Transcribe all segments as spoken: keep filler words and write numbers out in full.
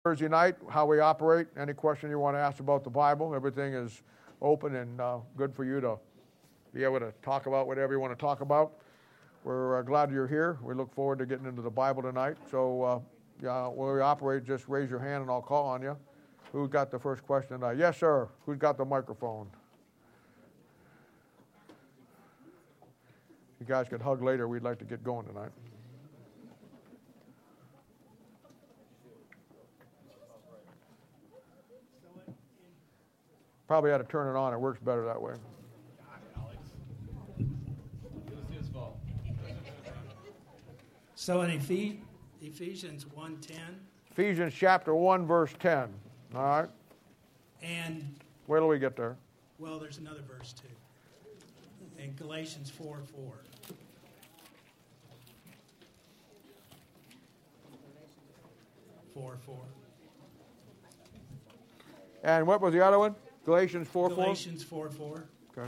Thursday night, how we operate. Any question you want to ask about the Bible, everything is open and uh, good for you to be able to talk about whatever you want to talk about. We're uh, glad you're here. We look forward to getting into the Bible tonight. So uh, yeah, when we operate, just raise your hand and I'll call on you. Who's got the first question tonight? Yes, sir. Who's got the microphone? You guys could hug later. We'd like to get going tonight. Probably had to turn it on. It works better that way. So in Ephesians one ten. Ephesians chapter one, verse ten. All right. And where do we get there? Well, there's another verse too. In Galatians four four. four four. And what was the other one? Galatians four four? Galatians four four. Okay.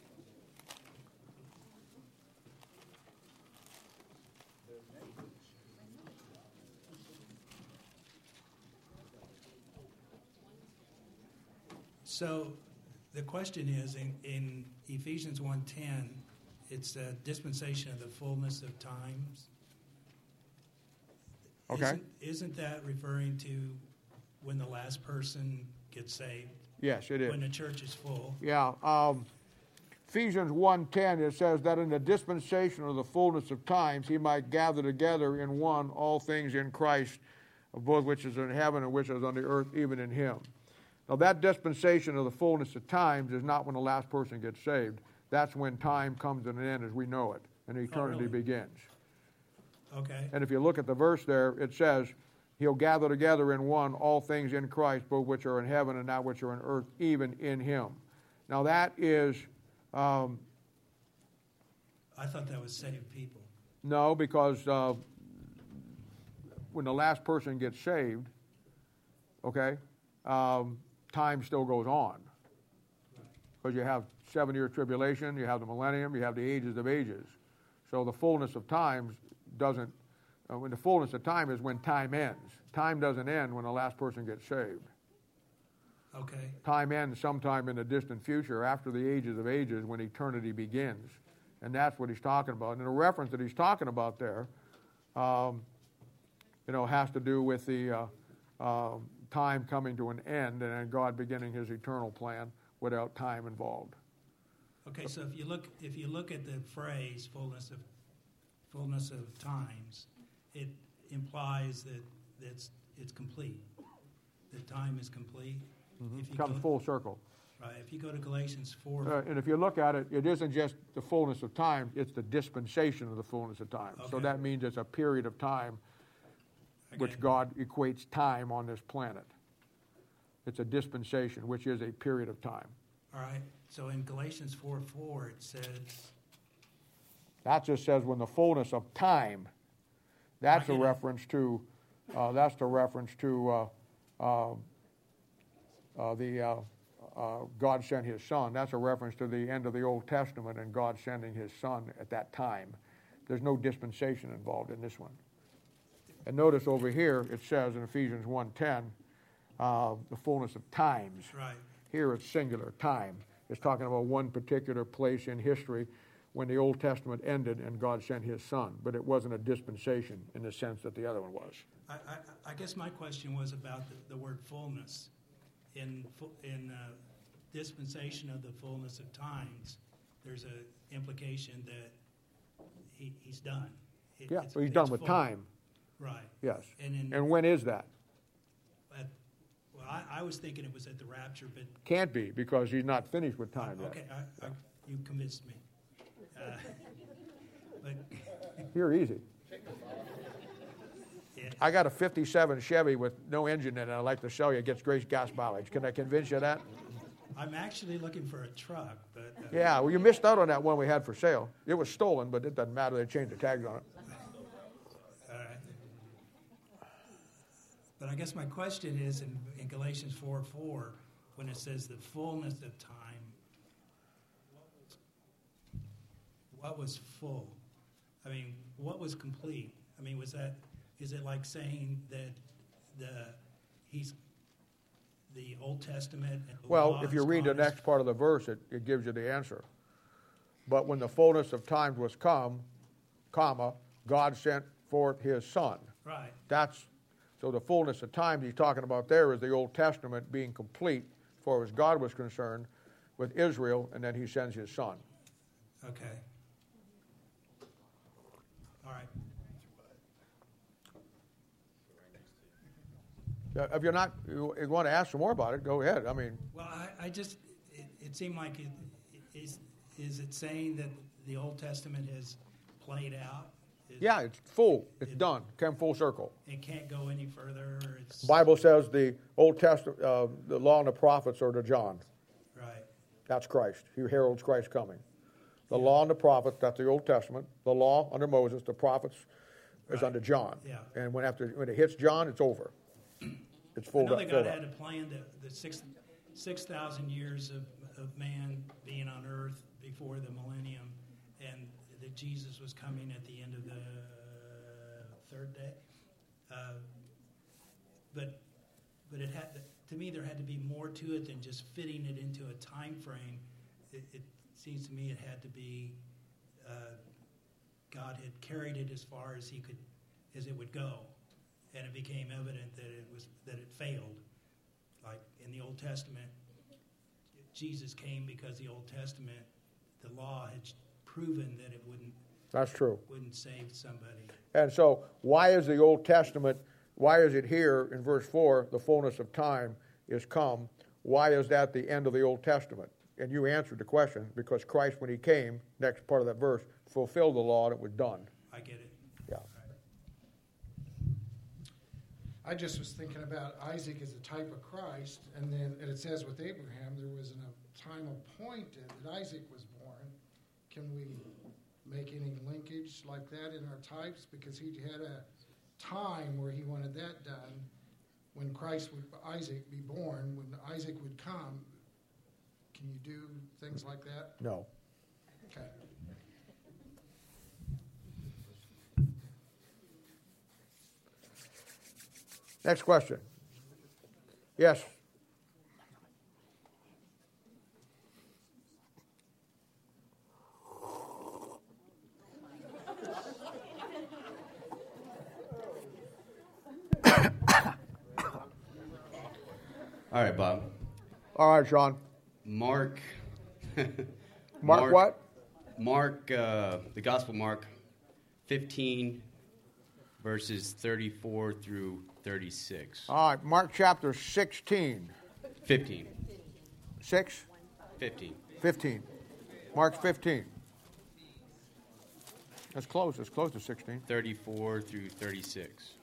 So the question is, in, in Ephesians one ten, it's a dispensation of the fullness of times. Okay. Isn't, isn't that referring to when the last person gets saved? Yes, it is. When the church is full. Yeah. Um, Ephesians one ten, it says that in the dispensation of the fullness of times, he might gather together in one all things in Christ, of both which is in heaven and which is on the earth, even in him. Now, that dispensation of the fullness of times is not when the last person gets saved. That's when time comes to an end as we know it, and eternity oh, really? begins. Okay. And if you look at the verse there, it says, he'll gather together in one all things in Christ, both which are in heaven and that which are in earth, even in him. Now that is... Um, I thought that was saved people. No, because uh, when the last person gets saved, okay, um, time still goes on. Because you have seven-year tribulation, you have the millennium, you have the ages of ages. So the fullness of times doesn't... Uh, when the fullness of time is when time ends. Time doesn't end when the last person gets saved. Okay. Time ends sometime in the distant future after the ages of ages when eternity begins. And that's what he's talking about. And the reference that he's talking about there, um, you know, has to do with the uh, uh, time coming to an end and then God beginning his eternal plan without time involved. Okay, so if you look if you look at the phrase fullness of fullness of times, it implies that it's it's complete. That time is complete. Mm-hmm. If you Comes go, full circle. Right. If you go to Galatians four, uh, and if you look at it, it isn't just the fullness of time; it's the dispensation of the fullness of time. Okay. So that means it's a period of time, okay. which God equates time on this planet. It's a dispensation, which is a period of time. All right. So in Galatians four four, it says. That just says when the fullness of time. That's a reference to. Uh, that's the reference to uh, uh, uh, the uh, uh, God sent his son. That's a reference to the end of the Old Testament and God sending his son at that time. There's no dispensation involved in this one. And notice over here it says in Ephesians one ten, uh, the fullness of times. Right. Here it's singular, time. It's talking about one particular place in history when the Old Testament ended and God sent his son. But it wasn't a dispensation in the sense that the other one was. I, I, I guess my question was about the, the word fullness. In in uh, dispensation of the fullness of times, there's an implication that he, he's done. It, Yeah, it's, so he's it's done with full. time. Right. Yes. And, in, and when is that? At, well, I, I was thinking it was at the rapture, but... Can't be, because he's not finished with time uh, yet. Okay, I, I, you convinced me. Uh, but You're easy. Yeah. I got a fifty-seven Chevy with no engine in it. I'd like to sell you. It gets great gas mileage. Can I convince you of that? I'm actually looking for a truck, but... Uh, Yeah, well, you missed out on that one we had for sale. It was stolen, but it doesn't matter. They changed the tags on it. All right. But I guess my question is, in, in Galatians four four, when it says the fullness of time, what was full? I mean, what was complete? I mean, was that... Is it like saying that the he's the Old Testament. And the Well, law if you has read the gone as- next part of the verse, it, it gives you the answer. But when the fullness of times was come, comma, God sent forth his Son. Right. That's, so the fullness of times he's talking about there is the Old Testament being complete, as far as God was concerned, with Israel, and then he sends his Son. Okay. All right. Uh, If you're not, you, you want to ask some more about it, go ahead. I mean, Well, I, I just, it, it seemed like it, is, is it saying that the Old Testament has played out? Is, yeah, it's full. It's It- done. Came full circle. It can't go any further? It's, The Bible says the Old Testament, uh, the law and the prophets are to John. right. That's Christ. He heralds Christ coming. The law and the prophets, that's the Old Testament. The law under Moses, the prophets is Right. under John. Yeah. And when after when it hits John, it's over. It's I full know up. that filled God up. had a plan, the, the six, six thousand years of, of man being on earth before the millennium, and that Jesus was coming at the end of the third day. Uh, but but it had to me there had to be more to it than just fitting it into a time frame. It, it seems to me it had to be uh, God had carried it as far as he could, as it would go, and it became evident that it was that it failed. Like in the Old Testament, Jesus came because the Old Testament, the law had proven that it wouldn't That's true. wouldn't save somebody. And so, why is the Old Testament, why is it here in verse four, the fullness of time is come? Why is that the end of the Old Testament? And you answered the question, because Christ, when he came, next part of that verse, fulfilled the law and it was done. I get it. Yeah. I just was thinking about Isaac as a type of Christ, and then and it says with Abraham there was an, a time appointed that Isaac was born. Can we make any linkage like that in our types? Because he had a time where he wanted that done. When Christ would, Isaac be born, when Isaac would come, can you do things like that? No. Okay. Next question. Yes. All right, Bob. All right, Sean. Mark. Mark, what? Mark, uh, the Gospel Mark fifteen, verses thirty-four through thirty-six. All right, Mark chapter sixteen. fifteen. six? fifteen. fifteen. Mark fifteen. That's close. It's close to sixteen. thirty-four through thirty-six.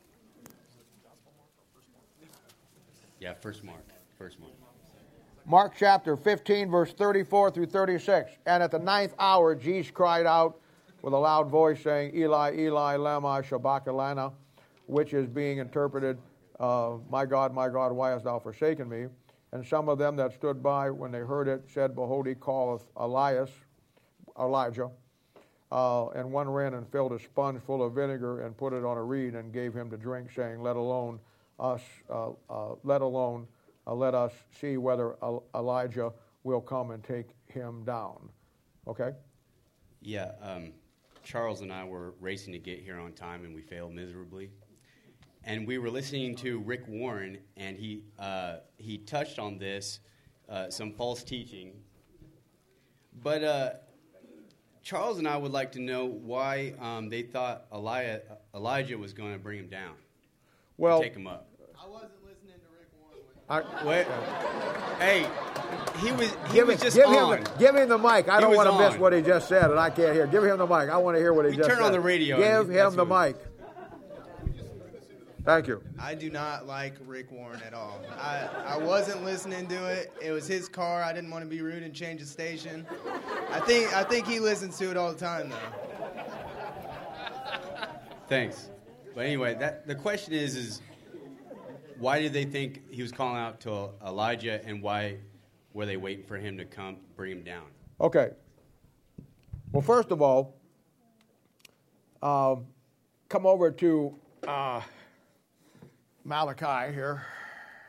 Yeah, first Mark. First Mark. Mark chapter fifteen, verse thirty-four through thirty-six. And at the ninth hour, Jesus cried out with a loud voice, saying, Eli, Eli, lama sabachthani, which is being interpreted, uh, My God, my God, why hast thou forsaken me? And some of them that stood by, when they heard it, said, Behold, he calleth Elias, Elijah. Uh, and one ran and filled a sponge full of vinegar and put it on a reed and gave him to drink, saying, Let alone us, uh, uh, let alone, uh, let us see whether Elijah will come and take him down. Okay? Yeah, um, Charles and I were racing to get here on time, and we failed miserably. And we were listening to Rick Warren, and he uh, he touched on this, uh, some false teaching. But uh, Charles and I would like to know why um, they thought Eli- Elijah was going to bring him down, Well, take him up. I wasn't listening to Rick Warren. I, Wait, hey, he was he give, was him, just give, on. him the, give him the mic. I He don't was want to miss on. what he just said, and I can't hear. Give him the mic. I want to hear what he We just turn said. on the radio Give and him that's the what- mic. Thank you. I do not like Rick Warren at all. I, I wasn't listening to it. It was his car. I didn't want to be rude and change the station. I think I think he listens to it all the time, though. Thanks. But anyway, that the question is, is why did they think he was calling out to Elijah, and why were they waiting for him to come bring him down? Okay. Well, first of all, um, come over to uh, Malachi here.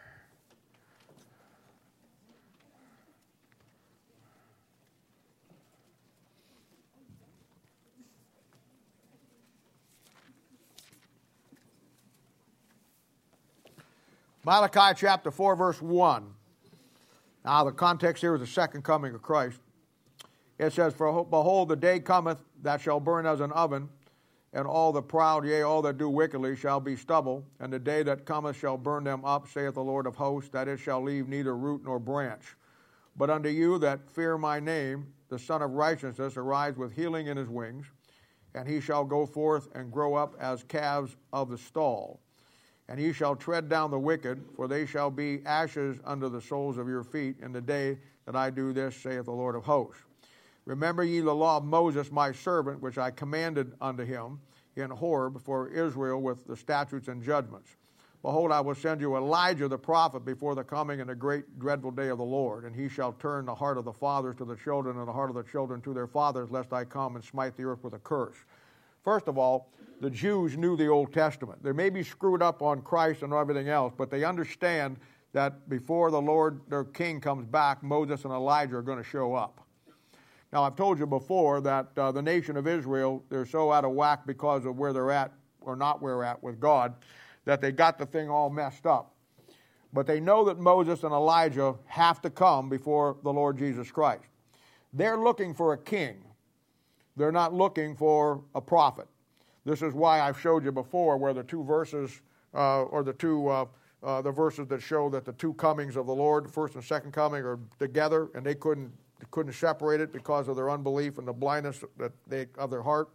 Malachi chapter four, verse one. Now, the context here is the second coming of Christ. It says, For behold, the day cometh that shall burn as an oven, and all the proud, yea, all that do wickedly, shall be stubble. And the day that cometh shall burn them up, saith the Lord of hosts, that it shall leave neither root nor branch. But unto you that fear my name, the Son of Righteousness arise with healing in his wings, and he shall go forth and grow up as calves of the stall. And he shall tread down the wicked, for they shall be ashes under the soles of your feet in the day that I do this, saith the Lord of hosts. Remember ye the law of Moses my servant, which I commanded unto him in Horeb for Israel with the statutes and judgments. Behold, I will send you Elijah the prophet before the coming and the great dreadful day of the Lord. And he shall turn the heart of the fathers to the children, and the heart of the children to their fathers, lest I come and smite the earth with a curse. First of all, the Jews knew the Old Testament. They may be screwed up on Christ and everything else, but they understand that before the Lord, their king, comes back, Moses and Elijah are going to show up. Now, I've told you before that uh, the nation of Israel, they're so out of whack because of where they're at or not where they're at with God, that they got the thing all messed up. But they know that Moses and Elijah have to come before the Lord Jesus Christ. They're looking for a king. They're not looking for a prophet. This is why I've showed you before where the two verses, uh, or the two uh, uh, the verses that show that the two comings of the Lord, the first and second coming, are together, and they couldn't They couldn't separate it because of their unbelief and the blindness that they, of their heart.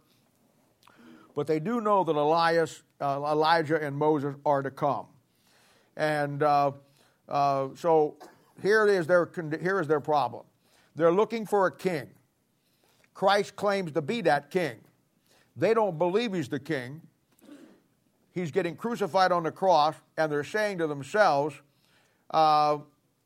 But they do know that Elias, uh, Elijah and Moses are to come. And uh, uh, so here is their here is their problem. They're looking for a king. Christ claims to be that king. They don't believe he's the king. He's getting crucified on the cross, and they're saying to themselves, uh,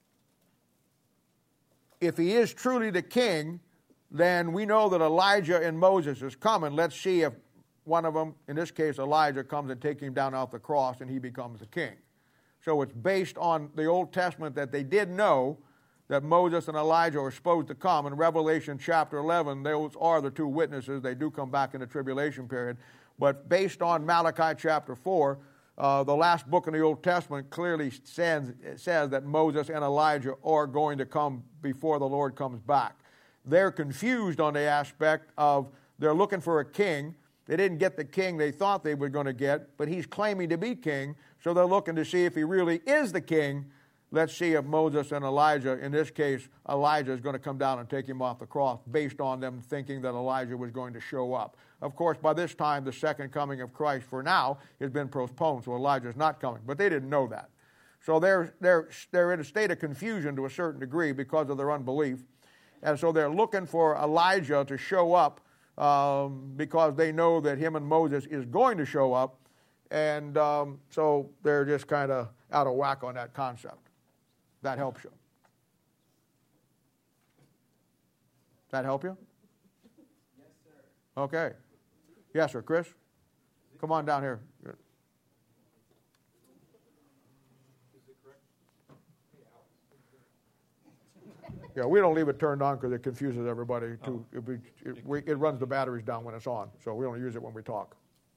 if he is truly the king, then we know that Elijah and Moses is coming. Let's see if one of them, in this case Elijah, comes and takes him down off the cross and he becomes the king. So it's based on the Old Testament that they did know that Moses and Elijah are supposed to come. In Revelation chapter eleven, those are the two witnesses. They do come back in the tribulation period. But based on Malachi chapter four, Uh, the last book in the Old Testament clearly says, says that Moses and Elijah are going to come before the Lord comes back. They're confused on the aspect of they're looking for a king. They didn't get the king they thought they were going to get, but he's claiming to be king, so they're looking to see if he really is the king. Let's see if Moses and Elijah, in this case, Elijah is going to come down and take him off the cross based on them thinking that Elijah was going to show up. Of course, by this time, the second coming of Christ for now has been postponed, so Elijah's not coming. But they didn't know that. So they're, they're, they're in a state of confusion to a certain degree because of their unbelief. And so they're looking for Elijah to show up um, because they know that him and Moses is going to show up. And um, so they're just kind of out of whack on that concept. That helps you. That help you? Yes, sir. Okay. Yes, sir. Chris? Come on down here. Is it correct? Yeah, we don't leave it turned on because it confuses everybody. Too. It, it, it, we, it runs the batteries down when it's on, so we don't use it when we talk.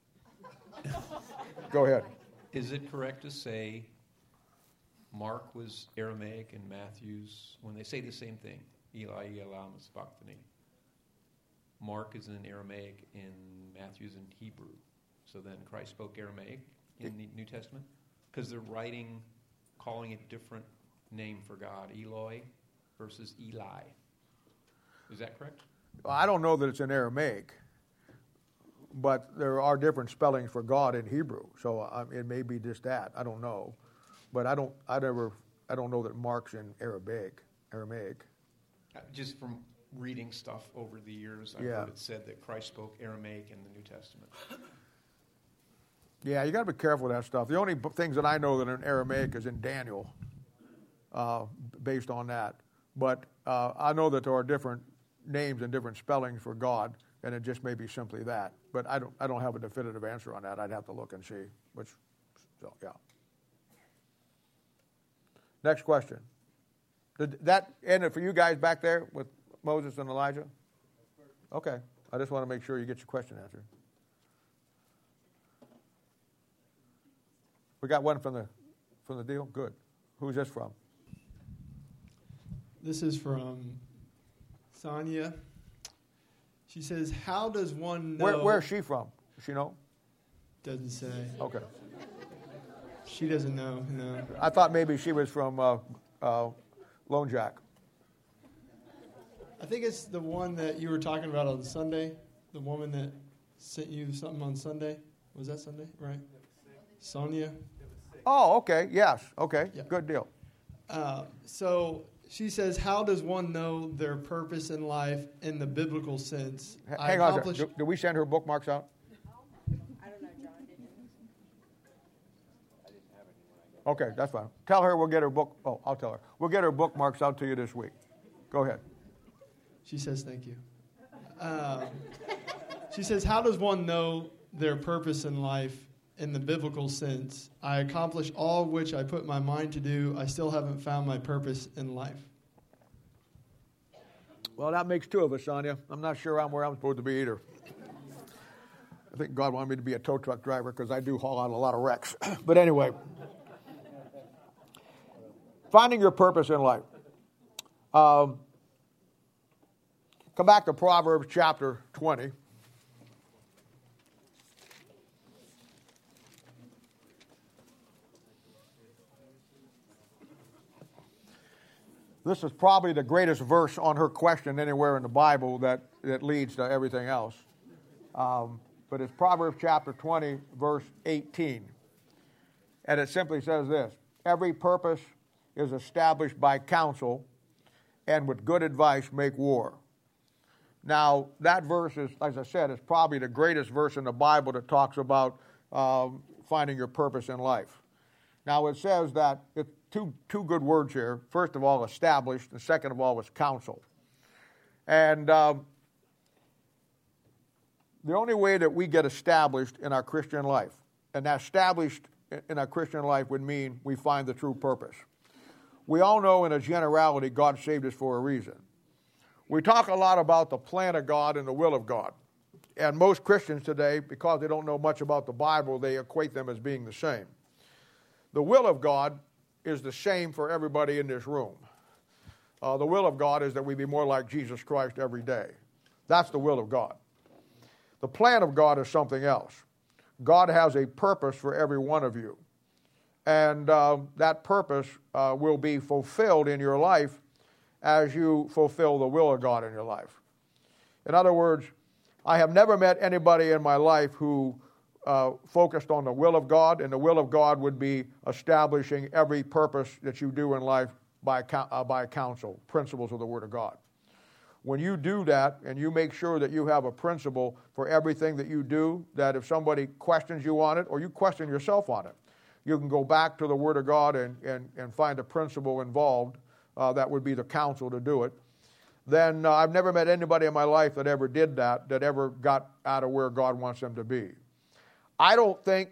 Go ahead. Is it correct to say Mark was Aramaic and Matthew's, when they say the same thing, Eli, Eli, Sabachthani, Mark is in Aramaic and Matthew's in Hebrew. So then Christ spoke Aramaic in the New Testament? Because they're writing, calling it different name for God, Eloi versus Eli. Is that correct? Well, I don't know that it's in Aramaic, but there are different spellings for God in Hebrew. So um, it may be just that. I don't know. But I don't, I never, I don't know that Mark's in Arabic, Aramaic. Uh, Just from reading stuff over the years, I've Yeah. heard it said that Christ spoke Aramaic in the New Testament. Yeah, you got to be careful with that stuff. The only b- things that I know that are in Aramaic is in Daniel, uh, based on that. But uh, I know that there are different names and different spellings for God, and it just may be simply that. But I don't, I don't have a definitive answer on that. I'd have to look and see. Which, so yeah. Next question. Did that end it for you guys back there with Moses and Elijah? Okay. I just want to make sure you get your question answered. We got one from the from the deal? Good. Who's this from? This is from Sonia. She says, how does one know... Where, where's she from? Does she know? Doesn't say. Okay. She doesn't know, no. I thought maybe she was from uh, uh, Lone Jack. I think it's the one that you were talking about on Sunday, the woman that sent you something on Sunday. Was that Sunday, right? Sonia? Oh, okay. Yes. Okay. Yeah. Good deal. Uh, so she says, how does one know their purpose in life in the biblical sense? H- I Hang on a accomplish- second. Do, do we send her bookmarks out? I don't know, John. Did you? Okay, that's fine. Tell her we'll get her book. Oh, I'll tell her. We'll get her bookmarks out to you this week. Go ahead. She says, thank you. Um, she says, how does one know their purpose in life in the biblical sense? I accomplish all which I put my mind to do. I still haven't found my purpose in life. Well, that makes two of us, Sonia. I'm not sure I'm where I'm supposed to be either. I think God wanted me to be a tow truck driver because I do haul out a lot of wrecks. But anyway, finding your purpose in life. Um, come back to Proverbs chapter twenty. This is probably the greatest verse on her question anywhere in the Bible that, that leads to everything else. Um, but it's Proverbs chapter twenty, verse eighteen. And it simply says this: every purpose is established by counsel, and with good advice make war. Now, that verse is, as I said, is probably the greatest verse in the Bible that talks about um, finding your purpose in life. Now, it says that it's two, two good words here. First of all, established, and second of all was counsel. And um, the only way that we get established in our Christian life, and that established in our Christian life would mean we find the true purpose. We all know in a generality God saved us for a reason. We talk a lot about the plan of God and the will of God. And most Christians today, because they don't know much about the Bible, they equate them as being the same. The will of God is the same for everybody in this room. Uh, the will of God is that we be more like Jesus Christ every day. That's the will of God. The plan of God is something else. God has a purpose for every one of you. And uh, that purpose uh, will be fulfilled in your life as you fulfill the will of God in your life. In other words, I have never met anybody in my life who uh, focused on the will of God, and the will of God would be establishing every purpose that you do in life by, uh, by counsel, principles of the Word of God. When you do that and you make sure that you have a principle for everything that you do, that if somebody questions you on it or you question yourself on it, you can go back to the Word of God and, and, and find a principle involved. Uh, that would be the counsel to do it. Then uh, I've never met anybody in my life that ever did that, that ever got out of where God wants them to be. I don't think,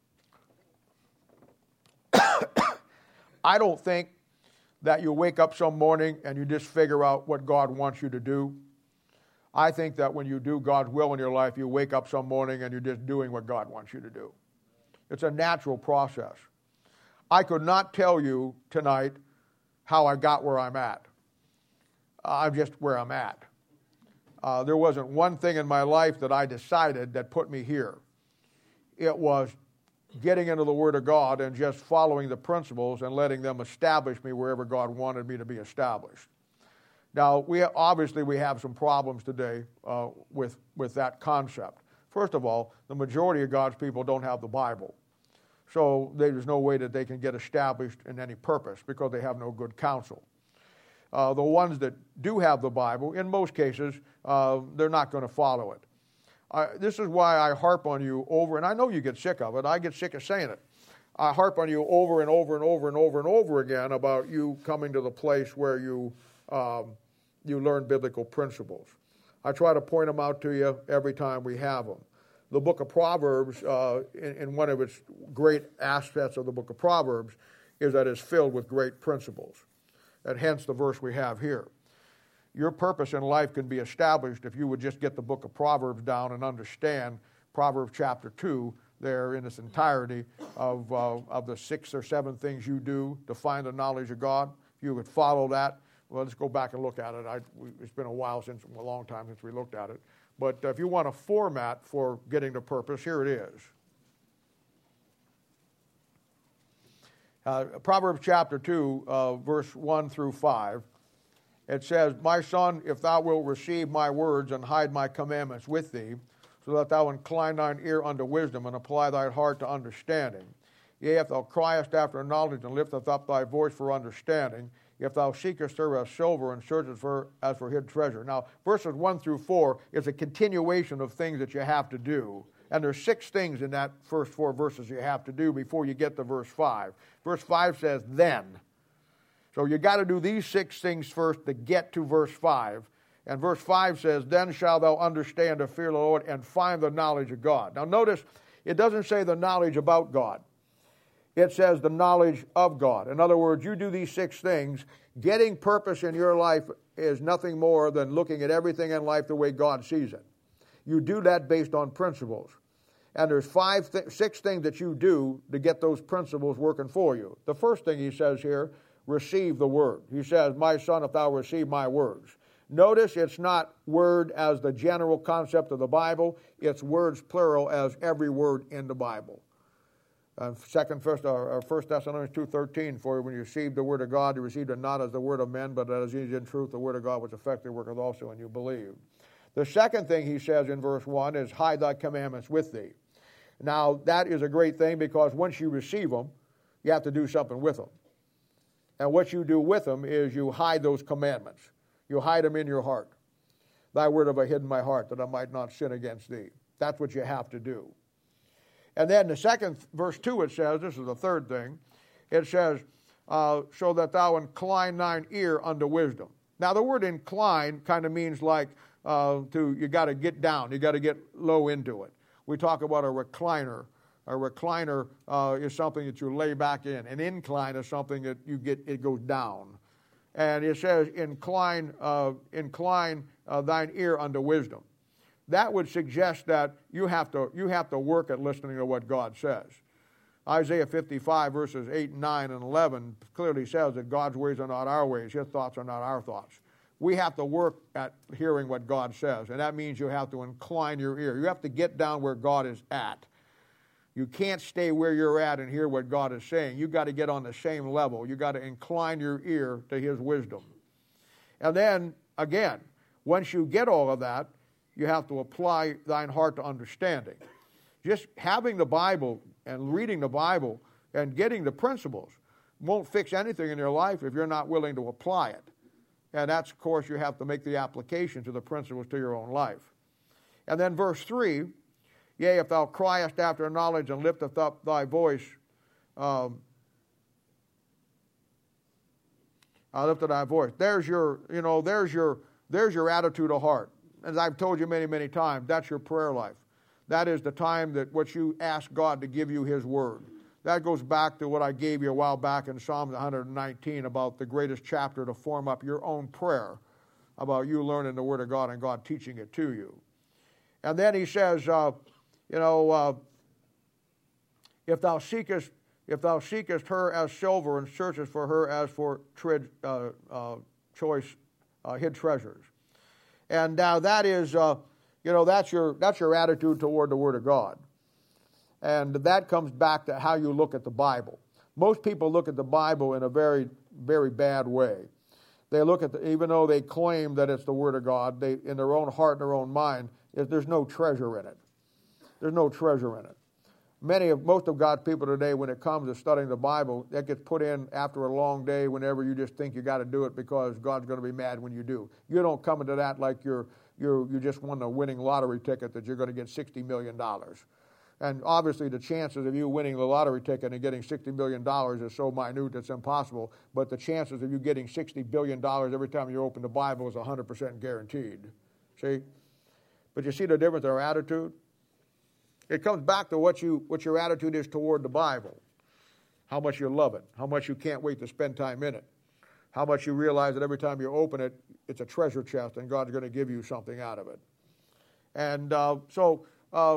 I don't think that you wake up some morning and you just figure out what God wants you to do. I think that when you do God's will in your life, you wake up some morning and you're just doing what God wants you to do. It's a natural process. I could not tell you tonight how I got where I'm at. I'm just where I'm at. Uh, there wasn't one thing in my life that I decided that put me here. It was getting into the Word of God and just following the principles and letting them establish me wherever God wanted me to be established. Now, we obviously we have some problems today uh, with, with that concept. First of all, the majority of God's people don't have the Bible. So there's no way that they can get established in any purpose because they have no good counsel. Uh, the ones that do have the Bible, in most cases, uh, they're not going to follow it. Uh, this is why I harp on you over, and I know you get sick of it. I get sick of saying it. I harp on you over and over and over and over and over again about you coming to the place where you um, you learn biblical principles. I try to point them out to you every time we have them. The book of Proverbs, uh, in, in one of its great aspects of the book of Proverbs, is that it's filled with great principles. And hence the verse we have here. Your purpose in life can be established if you would just get the book of Proverbs down and understand Proverbs chapter two, there in its entirety of, uh, of the six or seven things you do to find the knowledge of God. If you would follow that, well, let's go back and look at it. I, we, it's been a while since, a long time since we looked at it. But uh, if you want a format for getting to purpose, here it is. Uh, Proverbs chapter two, uh, verse one through five. It says, My son, if thou wilt receive my words and hide my commandments with thee, so that thou incline thine ear unto wisdom and apply thy heart to understanding. Yea, if thou criest after knowledge and lifteth up thy voice for understanding, if thou seekest her as silver and searchest for her as for hid treasure. Now, verses one through four is a continuation of things that you have to do. And there's six things in that first four verses you have to do before you get to verse five. Verse five says, then. So you got to do these six things first to get to verse five. And verse five says, then shalt thou understand to fear the Lord and find the knowledge of God. Now notice, it doesn't say the knowledge about God. It says the knowledge of God. In other words, you do these six things. Getting purpose in your life is nothing more than looking at everything in life the way God sees it. You do that based on principles. And there's five, th- six things that you do to get those principles working for you. The first thing he says here, receive the word. He says, my son, if thou receive my words. Notice it's not word as the general concept of the Bible. It's words plural as every word in the Bible. Uh, second, first, uh, First Thessalonians two thirteen, for when you received the word of God, you received it not as the word of men, but as in truth the word of God, which effectively worketh also, and you believed. The second thing he says in verse one is, hide thy commandments with thee. Now, that is a great thing because once you receive them, you have to do something with them. And what you do with them is you hide those commandments. You hide them in your heart. Thy word have I hid in my heart, that I might not sin against thee. That's what you have to do. And then the second, verse two, it says, this is the third thing, it says, uh, so that thou incline thine ear unto wisdom. Now, the word incline kind of means like uh, to you got to get down. You got to get low into it. We talk about a recliner. A recliner uh, is something that you lay back in. An incline is something that you get, it goes down. And it says, incline, uh, incline uh, thine ear unto wisdom. That would suggest that you have to you have to work at listening to what God says. Isaiah fifty-five, verses eight and nine and eleven clearly says that God's ways are not our ways. His thoughts are not our thoughts. We have to work at hearing what God says, and that means you have to incline your ear. You have to get down where God is at. You can't stay where you're at and hear what God is saying. You've got to get on the same level. You've got to incline your ear to his wisdom. And then, again, once you get all of that, you have to apply thine heart to understanding. Just having the Bible and reading the Bible and getting the principles won't fix anything in your life if you're not willing to apply it. And that's, of course, you have to make the application to the principles to your own life. And then verse three, yea, if thou criest after knowledge and lifteth up thy voice, um, I lifted thy voice. There's your, you know, there's your, there's your attitude of heart. As I've told you many, many times, that's your prayer life. That is the time that what you ask God to give you his word. That goes back to what I gave you a while back in Psalm one nineteen about the greatest chapter to form up your own prayer, about you learning the word of God and God teaching it to you. And then he says, uh, you know, uh, if thou seekest, if thou seekest her as silver and searchest for her as for tread, uh, uh, choice uh, hid treasures. And now that is, uh, you know, that's your that's your attitude toward the Word of God. And that comes back to how you look at the Bible. Most people look at the Bible in a very, very bad way. They look at, the, even though they claim that it's the Word of God, they, in their own heart and their own mind, there's no treasure in it. There's no treasure in it. Many of, most of God's people today, when it comes to studying the Bible, that gets put in after a long day whenever you just think you got to do it because God's going to be mad when you do. You don't come into that like you're, you're, you just won a winning lottery ticket that you're going to get sixty million dollars. And obviously the chances of you winning the lottery ticket and getting sixty million dollars is so minute it's impossible, but the chances of you getting sixty billion dollars every time you open the Bible is one hundred percent guaranteed. See? But you see the difference in our attitude? It comes back to what you what your attitude is toward the Bible. How much you love it. How much you can't wait to spend time in it. How much you realize that every time you open it, it's a treasure chest and God's going to give you something out of it. And uh, so uh,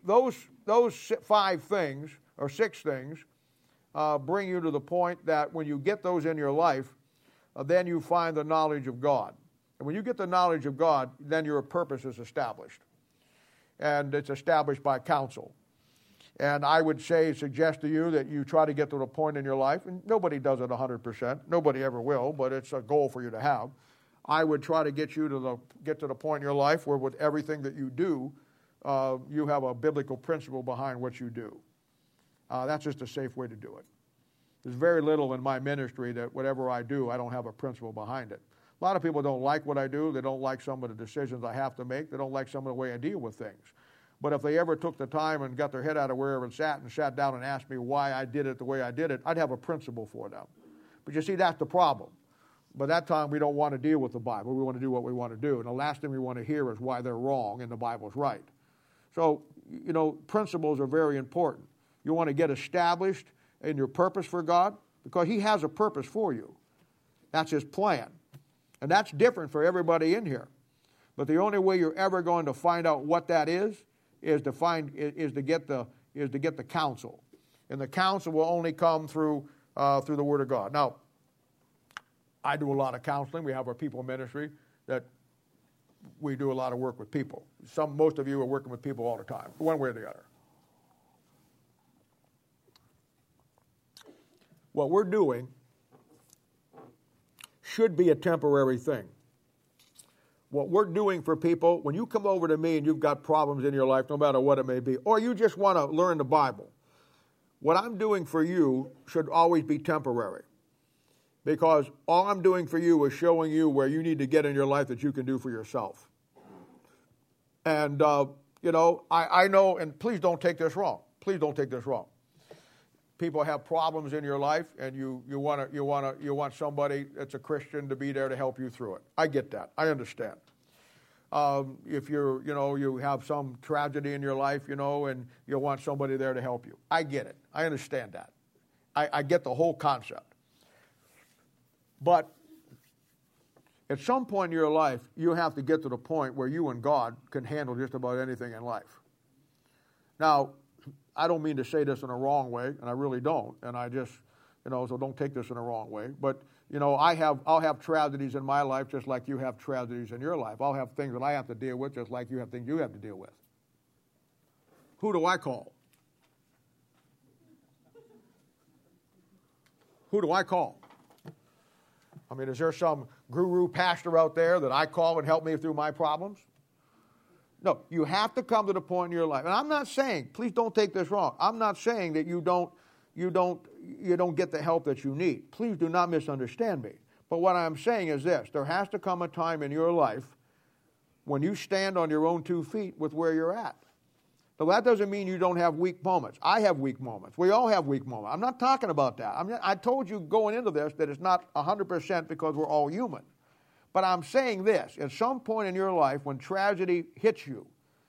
those, those five things, or six things, uh, bring you to the point that when you get those in your life, uh, then you find the knowledge of God. And when you get the knowledge of God, then your purpose is established. And it's established by counsel. And I would say, suggest to you that you try to get to the point in your life, and nobody does it one hundred percent, nobody ever will, but it's a goal for you to have. I would try to get you to the get to the point in your life where with everything that you do, uh, you have a biblical principle behind what you do. Uh, that's just a safe way to do it. There's very little in my ministry that whatever I do, I don't have a principle behind it. A lot of people don't like what I do. They don't like some of the decisions I have to make. They don't like some of the way I deal with things. But if they ever took the time and got their head out of wherever and sat and sat down and asked me why I did it the way I did it, I'd have a principle for them. But you see, that's the problem. By that time, we don't want to deal with the Bible. We want to do what we want to do. And the last thing we want to hear is why they're wrong and the Bible's right. So, you know, principles are very important. You want to get established in your purpose for God because He has a purpose for you. That's His plan. And that's different for everybody in here. But the only way you're ever going to find out what that is is to find is to get the is to get the counsel. And the counsel will only come through uh, through the Word of God. Now, I do a lot of counseling. We have our people ministry that we do a lot of work with people. Some most of you are working with people all the time, one way or the other. What we're doing should be a temporary thing. What we're doing for people, when you come over to me and you've got problems in your life, no matter what it may be, or you just want to learn the Bible, what I'm doing for you should always be temporary. Because all I'm doing for you is showing you where you need to get in your life that you can do for yourself. And, uh, you know, I, I know, and please don't take this wrong. Please don't take this wrong. People have problems in your life, and you you want to you want to you want somebody that's a Christian to be there to help you through it. I get that. I understand. Um, if you're you know you have some tragedy in your life, you know, and you want somebody there to help you. I get it. I understand that. I, I get the whole concept. But at some point in your life, you have to get to the point where you and God can handle just about anything in life. Now, I don't mean to say this in a wrong way, and I really don't, and I just, you know, so don't take this in a wrong way. But, you know, I have, I'll have tragedies in my life just like you have tragedies in your life. I'll have things that I have to deal with just like you have things you have to deal with. Who do I call? Who do I call? I mean, is there some guru pastor out there that I call and help me through my problems? No, you have to come to the point in your life. And I'm not saying, please don't take this wrong. I'm not saying that you don't, you don't, you don't get the help that you need. Please do not misunderstand me. But what I'm saying is this: there has to come a time in your life when you stand on your own two feet with where you're at. Now, that doesn't mean you don't have weak moments. I have weak moments. We all have weak moments. I'm not talking about that. I'm not, I told you going into this that it's not one hundred percent because we're all human. But I'm saying this: at some point in your life when tragedy hits you,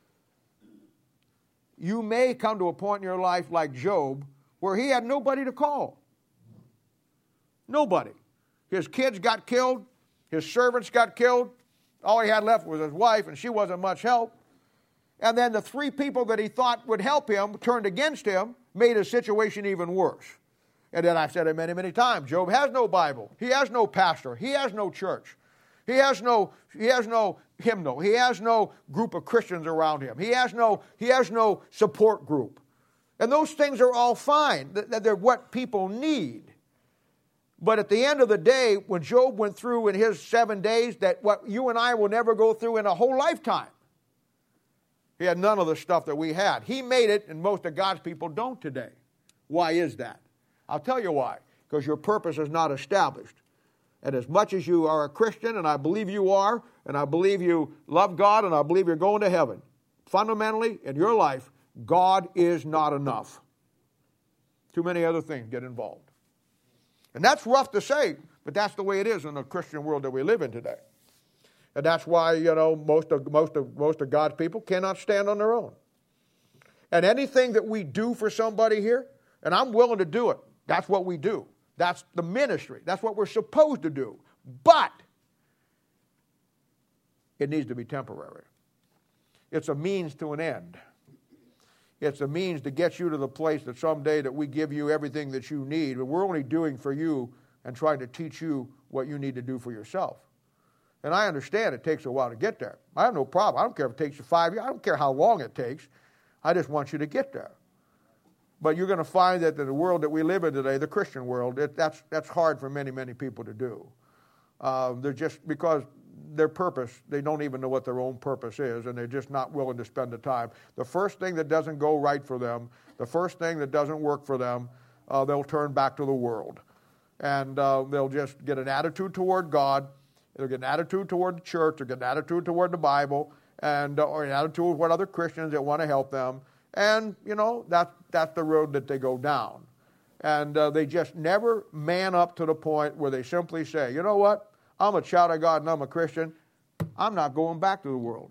you may come to a point in your life like Job where he had nobody to call. Nobody. His kids got killed. His servants got killed. All he had left was his wife, and she wasn't much help. And then the three people that he thought would help him turned against him, made his situation even worse. And then I've said it many, many times, Job has no Bible. He has no pastor. He has no church. He has no, he has no hymnal. He has no group of Christians around him. He has no, he has no support group. And those things are all fine. They're what people need. But at the end of the day, when Job went through in his seven days, that what you and I will never go through in a whole lifetime. He had none of the stuff that we had. He made it, and most of God's people don't today. Why is that? I'll tell you why. Because your purpose is not established. And as much as you are a Christian, and I believe you are, and I believe you love God, and I believe you're going to heaven, fundamentally, in your life, God is not enough. Too many other things get involved. And that's rough to say, but that's the way it is in the Christian world that we live in today. And that's why, you know, most of, most of, most of God's people cannot stand on their own. And anything that we do for somebody here, and I'm willing to do it, that's what we do. That's the ministry. That's what we're supposed to do. But it needs to be temporary. It's a means to an end. It's a means to get you to the place that someday that we give you everything that you need, but we're only doing for you and trying to teach you what you need to do for yourself. And I understand it takes a while to get there. I have no problem. I don't care if it takes you five years. I don't care how long it takes. I just want you to get there. But you're going to find that in the world that we live in today, the Christian world, it, that's, that's hard for many, many people to do. Uh, they're just, because their purpose, they don't even know what their own purpose is, and they're just not willing to spend the time. The first thing that doesn't go right for them, the first thing that doesn't work for them, uh, they'll turn back to the world. And uh, they'll just get an attitude toward God, they'll get an attitude toward the church, they'll get an attitude toward the Bible, and uh, or an attitude toward other Christians that want to help them. And, you know, that's, that's the road that they go down. And uh, they just never man up to the point where they simply say, you know what, I'm a child of God and I'm a Christian. I'm not going back to the world.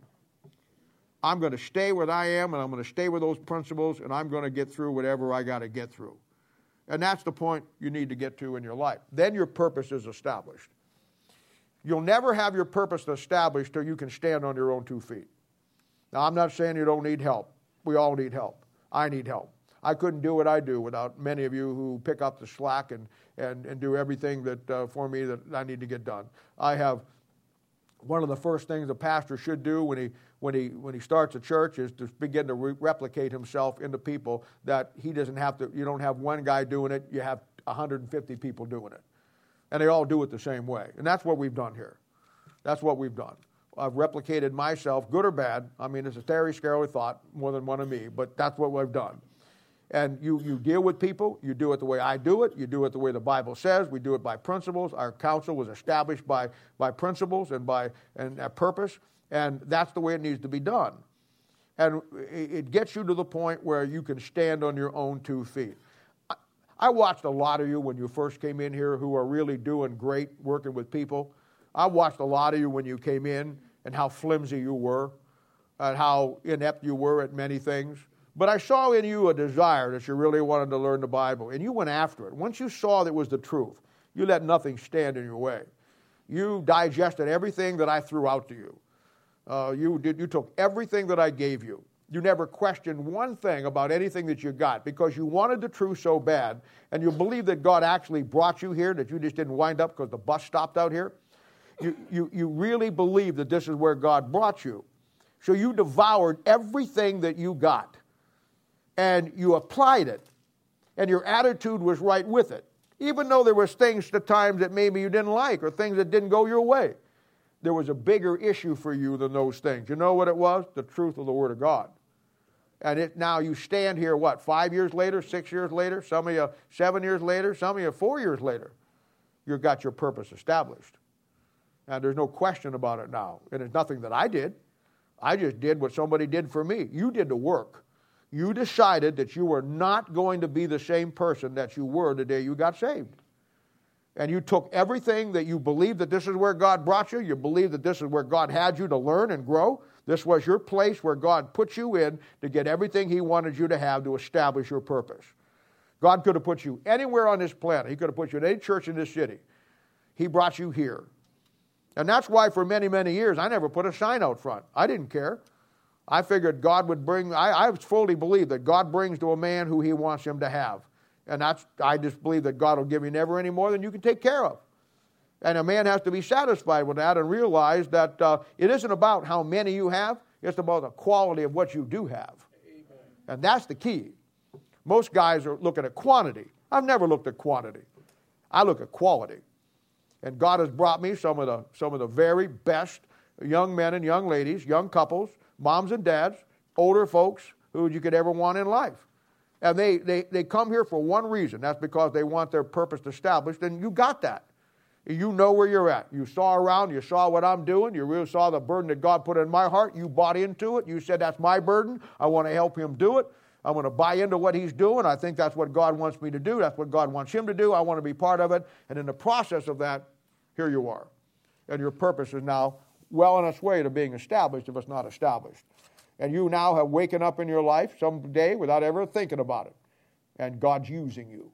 I'm going to stay where I am, and I'm going to stay with those principles, and I'm going to get through whatever I got to get through. And that's the point you need to get to in your life. Then your purpose is established. You'll never have your purpose established till you can stand on your own two feet. Now, I'm not saying you don't need help. We all need help. I need help. I couldn't do what I do without many of you who pick up the slack and, and, and do everything that uh, for me that I need to get done. I have one of the first things a pastor should do when he when he when he starts a church is to begin to re- replicate himself into people that he doesn't have to. You don't have one guy doing it. You have one hundred fifty people doing it, and they all do it the same way. And that's what we've done here. That's what we've done. I've replicated myself, good or bad. I mean, it's a very scary thought, more than one of me, but that's what we've done. And you, you deal with people, you do it the way I do it, you do it the way the Bible says, we do it by principles. Our council was established by, by principles and by and a purpose, and that's the way it needs to be done. And it gets you to the point where you can stand on your own two feet. I, I watched a lot of you when you first came in here who are really doing great working with people. I watched a lot of you when you came in and how flimsy you were and how inept you were at many things. But I saw in you a desire that you really wanted to learn the Bible, and you went after it. Once you saw that it was the truth, you let nothing stand in your way. You digested everything that I threw out to you. Uh, you, did, you took everything that I gave you. You never questioned one thing about anything that you got because you wanted the truth so bad, and you believed that God actually brought you here, that you just didn't wind up because the bus stopped out here. You, you, you really believe that this is where God brought you. So you devoured everything that you got, and you applied it, and your attitude was right with it. Even though there was things at times that maybe you didn't like or things that didn't go your way, there was a bigger issue for you than those things. You know what it was? The truth of the Word of God. And it, now you stand here, what, five years later, six years later, some of you seven years later, some of you four years later, you've got your purpose established. And there's no question about it now. And it's nothing that I did. I just did what somebody did for me. You did the work. You decided that you were not going to be the same person that you were the day you got saved. And you took everything that you believed that this is where God brought you. You believed that this is where God had you to learn and grow. This was your place where God put you in to get everything He wanted you to have to establish your purpose. God could have put you anywhere on this planet. He could have put you in any church in this city. He brought you here. And that's why for many, many years, I never put a sign out front. I didn't care. I figured God would bring, I, I fully believe that God brings to a man who He wants him to have. And that's, I just believe that God will give you never any more than you can take care of. And a man has to be satisfied with that and realize that uh, it isn't about how many you have, it's about the quality of what you do have. Amen. And that's the key. Most guys are looking at quantity. I've never looked at quantity. I look at quality. And God has brought me some of the some of the very best young men and young ladies, young couples, moms and dads, older folks who you could ever want in life. And they, they, they come here for one reason. That's because they want their purpose established, and you got that. You know where you're at. You saw around, you saw what I'm doing, you really saw the burden that God put in my heart, you bought into it, you said that's my burden, I want to help Him do it. I want to buy into what He's doing. I think that's what God wants me to do. That's what God wants him to do. I want to be part of it. And in the process of that, here you are. And your purpose is now well on its way to being established if it's not established. And you now have waken up in your life someday without ever thinking about it. And God's using you.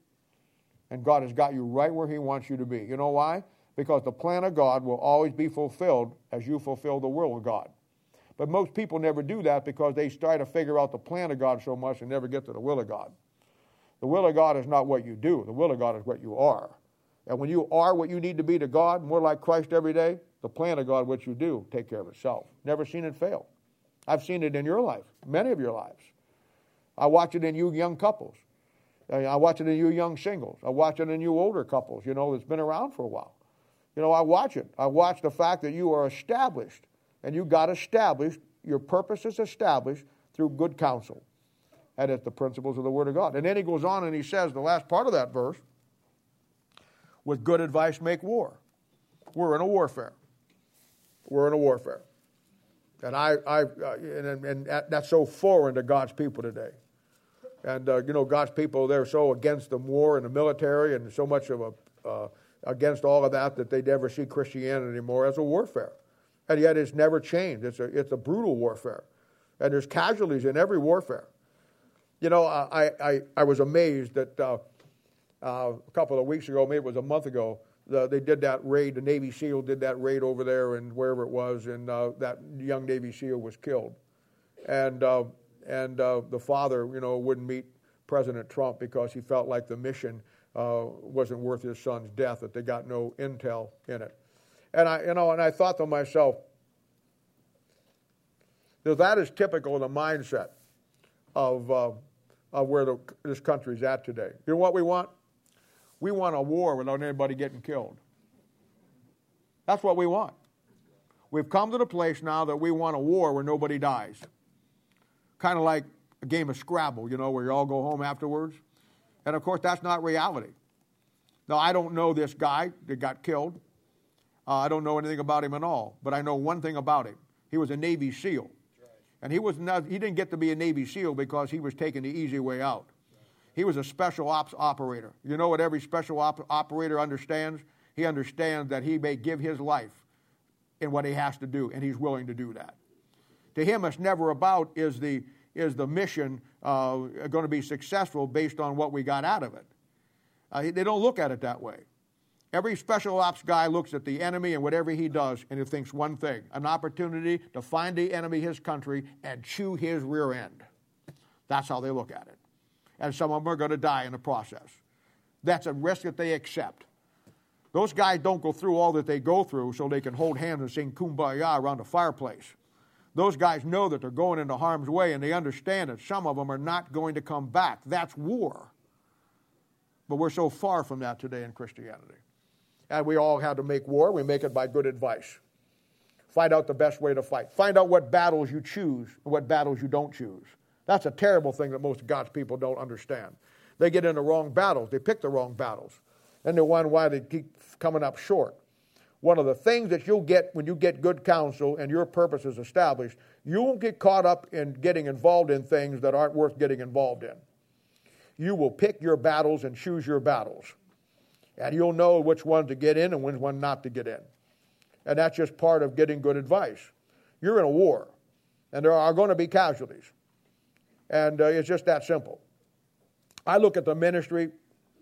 And God has got you right where He wants you to be. You know why? Because the plan of God will always be fulfilled as you fulfill the will of God. But most people never do that because they try to figure out the plan of God so much and never get to the will of God. The will of God is not what you do. The will of God is what you are. And when you are what you need to be to God, more like Christ every day, the plan of God, what you do, take care of itself. Never seen it fail. I've seen it in your life, many of your lives. I watch it in you young couples. I watch it in you young singles. I watch it in you older couples, you know, that's been around for a while. You know, I watch it. I watch the fact that you are established, and you got established, your purpose is established through good counsel. And it's the principles of the Word of God. And then he goes on and he says, the last part of that verse, with good advice make war. We're in a warfare. We're in a warfare. And I, I uh, and, and that's so foreign to God's people today. And, uh, you know, God's people, they're so against the war and the military and so much of a, uh, against all of that that they never see Christianity anymore as a warfare. And yet it's never changed. It's a, it's a brutal warfare. And there's casualties in every warfare. You know, I, I, I was amazed that uh, uh, a couple of weeks ago, maybe it was a month ago, the, they did that raid, the Navy SEAL did that raid over there and wherever it was, and uh, that young Navy SEAL was killed. And uh, and uh, the father, you know, wouldn't meet President Trump because he felt like the mission uh, wasn't worth his son's death, that they got no intel in it. And I, you know, and I thought to myself, that that is typical of the mindset of uh, of where the, this country's at today. You know what we want? We want a war without anybody getting killed. That's what we want. We've come to the place now that we want a war where nobody dies. Kind of like a game of Scrabble, you know, where you all go home afterwards. And, of course, that's not reality. Now, I don't know this guy that got killed. Uh, I don't know anything about him at all. But I know one thing about him. He was a Navy SEAL. And he was not, he didn't get to be a Navy SEAL because he was taking the easy way out. He was a special ops operator. You know what every special op- operator understands? He understands that he may give his life in what he has to do, and he's willing to do that. To him, it's never about is the, is the mission uh, going to be successful based on what we got out of it. Uh, they don't look at it that way. Every special ops guy looks at the enemy and whatever he does, and he thinks one thing, an opportunity to find the enemy, his country, and chew his rear end. That's how they look at it. And some of them are going to die in the process. That's a risk that they accept. Those guys don't go through all that they go through so they can hold hands and sing Kumbaya around a fireplace. Those guys know that they're going into harm's way, and they understand that some of them are not going to come back. That's war. But we're so far from that today in Christianity. And we all had to make war. We make it by good advice. Find out the best way to fight. Find out what battles you choose and what battles you don't choose. That's a terrible thing that most of God's people don't understand. They get in the wrong battles. They pick the wrong battles. And they wonder why they keep coming up short. One of the things that you'll get when you get good counsel and your purpose is established, you won't get caught up in getting involved in things that aren't worth getting involved in. You will pick your battles and choose your battles. And you'll know which one to get in and which one not to get in. And that's just part of getting good advice. You're in a war, and there are going to be casualties. And uh, it's just that simple. I look at the ministry,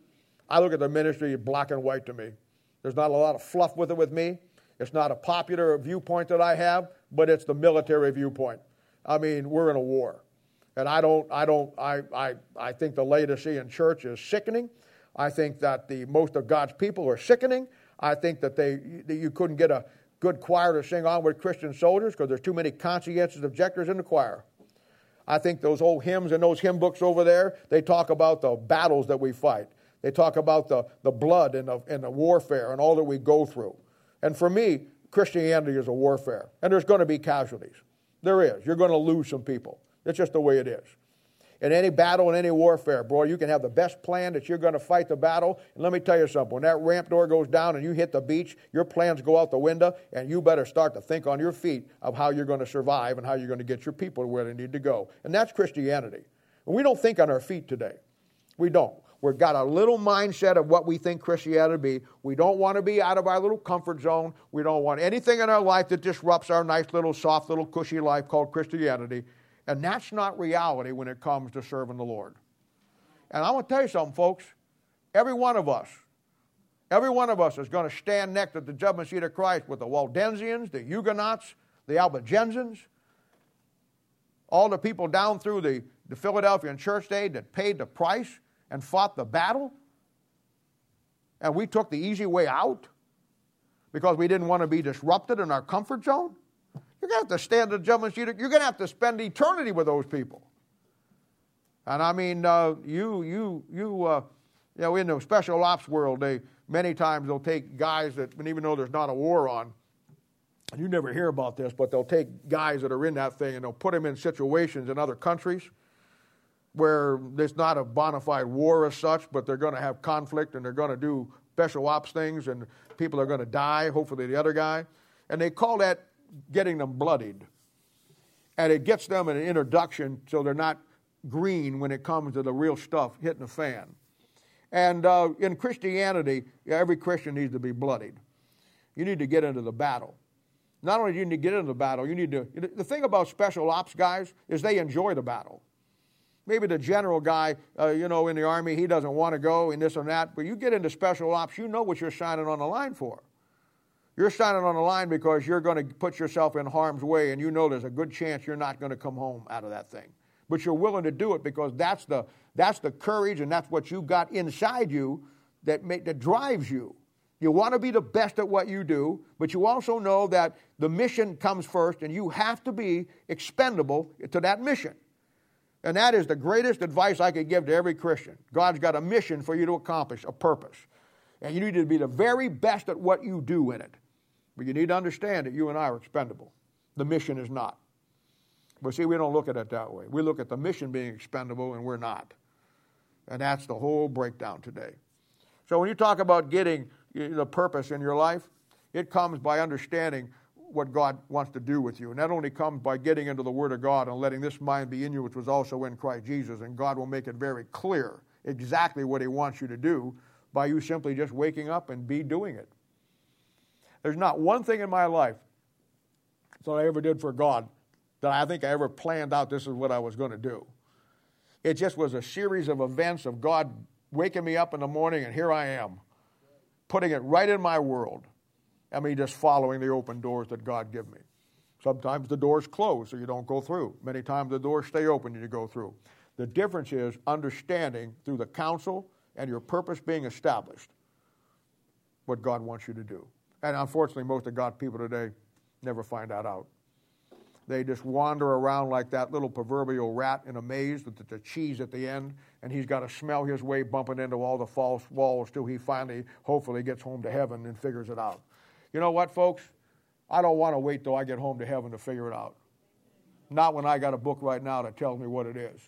I look at the ministry black and white to me. There's not a lot of fluff with it with me. It's not a popular viewpoint that I have, but it's the military viewpoint. I mean, we're in a war. And I don't, I don't, I, I, I think the Laodicean church is sickening. I think that the most of God's people are sickening. I think that they that you couldn't get a good choir to sing on with Christian soldiers because there's too many conscientious objectors in the choir. I think those old hymns and those hymn books over there, they talk about the battles that we fight. They talk about the, the blood and the, and the warfare and all that we go through. And for me, Christianity is a warfare. And there's going to be casualties. There is. You're going to lose some people. It's just the way it is. In any battle, in any warfare, boy, you can have the best plan that you're going to fight the battle. And let me tell you something. When that ramp door goes down and you hit the beach, your plans go out the window, and you better start to think on your feet of how you're going to survive and how you're going to get your people to where they need to go. And that's Christianity. And we don't think on our feet today. We don't. We've got a little mindset of what we think Christianity be. We don't want to be out of our little comfort zone. We don't want anything in our life that disrupts our nice little soft little cushy life called Christianity. And that's not reality when it comes to serving the Lord. And I want to tell you something, folks. Every one of us, every one of us is going to stand next at the judgment seat of Christ with the Waldensians, the Huguenots, the Albigensians, All the people down through the, the Philadelphian church day that paid the price and fought the battle, and we took the easy way out because we didn't want to be disrupted in our comfort zone. You're going to have to stand at the judgment seat. You're going to have to spend eternity with those people. And I mean, uh, you, you, you, uh, you know, in the special ops world, they many times they'll take guys that, and even though there's not a war on, and you never hear about this, but they'll take guys that are in that thing and they'll put them in situations in other countries where there's not a bona fide war as such, but they're going to have conflict and they're going to do special ops things and people are going to die, hopefully the other guy. And they call that getting them bloodied. And it gets them an introduction so they're not green when it comes to the real stuff hitting the fan. And uh, in Christianity, every Christian needs to be bloodied. You need to get into the battle. Not only do you need to get into the battle, you need to... The thing about special ops guys is they enjoy the battle. Maybe the general guy, uh, you know, in the Army, he doesn't want to go and this and that, but you get into special ops, you know what you're signing on the line for. You're signing on the line because you're going to put yourself in harm's way and you know there's a good chance you're not going to come home out of that thing. But you're willing to do it because that's the, that's the courage and that's what you got inside you that, make, that drives you. You want to be the best at what you do, but you also know that the mission comes first and you have to be expendable to that mission. And that is the greatest advice I could give to every Christian. God's got a mission for you to accomplish, a purpose. And you need to be the very best at what you do in it. But you need to understand that you and I are expendable. The mission is not. But see, we don't look at it that way. We look at the mission being expendable and we're not. And that's the whole breakdown today. So when you talk about getting the purpose in your life, it comes by understanding what God wants to do with you. And that only comes by getting into the Word of God and letting this mind be in you, which was also in Christ Jesus. And God will make it very clear exactly what He wants you to do by you simply just waking up and be doing it. There's not one thing in my life that I ever did for God that I think I ever planned out this is what I was going to do. It just was a series of events of God waking me up in the morning and here I am, putting it right in my world. I mean, just following the open doors that God give me. Sometimes the doors close so you don't go through. Many times the doors stay open and you go through. The difference is understanding through the counsel and your purpose being established what God wants you to do. And unfortunately, most of God's people today never find that out. They just wander around like that little proverbial rat in a maze with the cheese at the end, and he's got to smell his way bumping into all the false walls till he finally, hopefully, gets home to heaven and figures it out. You know what, folks? I don't want to wait till I get home to heaven to figure it out. Not when I got a book right now that tells me what it is.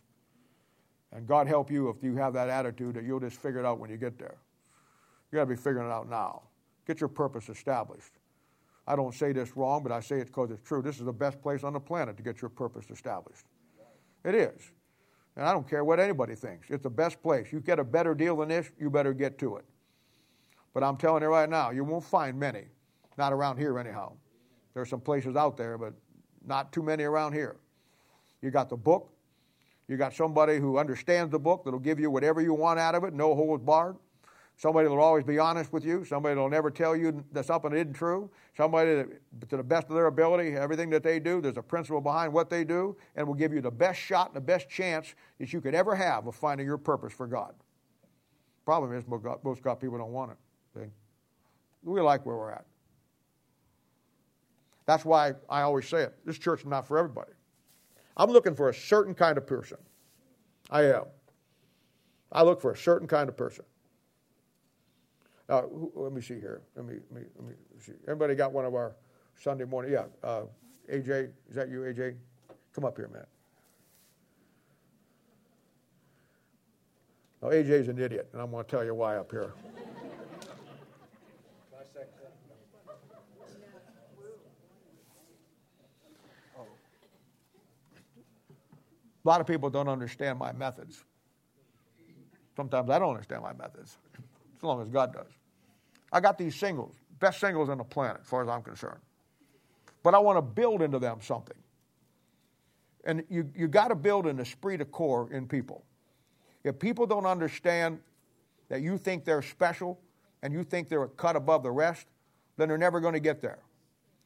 And God help you if you have that attitude that you'll just figure it out when you get there. You got to be figuring it out now. Get your purpose established. I don't say this wrong, but I say it because it's true. This is the best place on the planet to get your purpose established. It is. And I don't care what anybody thinks. It's the best place. You get a better deal than this, you better get to it. But I'm telling you right now, you won't find many. Not around here anyhow. There are some places out there, but not too many around here. You got the book. You got somebody who understands the book that'll give you whatever you want out of it, no holds barred. Somebody that'll always be honest with you. Somebody that'll never tell you that something isn't true. Somebody that, to the best of their ability, everything that they do, there's a principle behind what they do, and will give you the best shot and the best chance that you could ever have of finding your purpose for God. Problem is, most God people don't want it. See? We like where we're at. That's why I always say it. This church is not for everybody. I'm looking for a certain kind of person. I am. I look for a certain kind of person. Uh, who, let me see here. Let me, let me, let me see. Everybody got one of our Sunday morning? Yeah. Uh, A J, is that you, A J? Come up here a minute. Now, A J's an idiot, and I'm going to tell you why up here. A lot of people don't understand my methods. Sometimes I don't understand my methods, as long as God does. I got these singles, best singles on the planet, as far as I'm concerned. But I want to build into them something. And you you got to build an esprit de corps in people. If people don't understand that you think they're special and you think they're a cut above the rest, then they're never going to get there.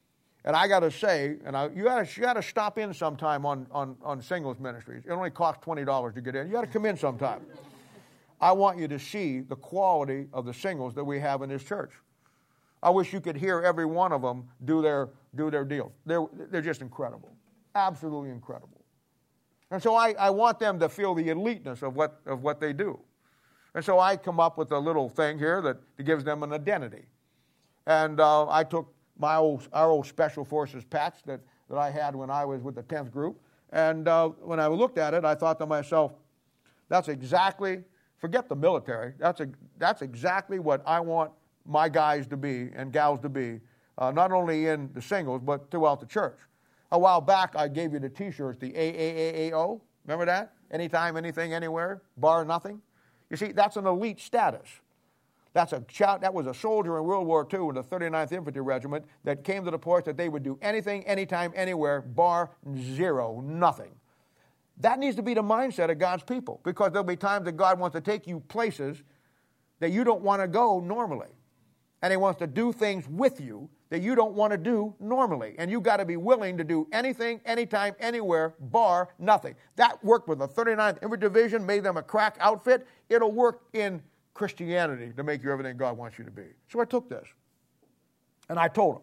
And I got to say, and I, you got to you got to stop in sometime on, on, on singles ministries. It only costs twenty dollars to get in. You got to come in sometime. I want you to see the quality of the singles that we have in this church. I wish you could hear every one of them do their do their deal. They're they're just incredible, absolutely incredible. And so I, I want them to feel the eliteness of what of what they do. And so I come up with a little thing here that gives them an identity. And uh, I took my old, our old Special Forces patch that, that I had when I was with the tenth group. And uh, when I looked at it, I thought to myself, that's exactly, forget the military, that's, a, that's exactly what I want my guys to be and gals to be, uh, not only in the singles, but throughout the church. A while back, I gave you the T-shirts, the A A A A O. Remember that? Anytime, anything, anywhere, bar nothing. You see, that's an elite status. That's a that was a soldier in World War Two in the thirty-ninth Infantry Regiment that came to the point that they would do anything, anytime, anywhere, bar zero, nothing. That needs to be the mindset of God's people, because there'll be times that God wants to take you places that you don't want to go normally. And He wants to do things with you that you don't want to do normally. And you've got to be willing to do anything, anytime, anywhere, bar nothing. That worked with the thirty-ninth Infantry Division, made them a crack outfit. It'll work in Christianity to make you everything God wants you to be. So I took this, and I told them,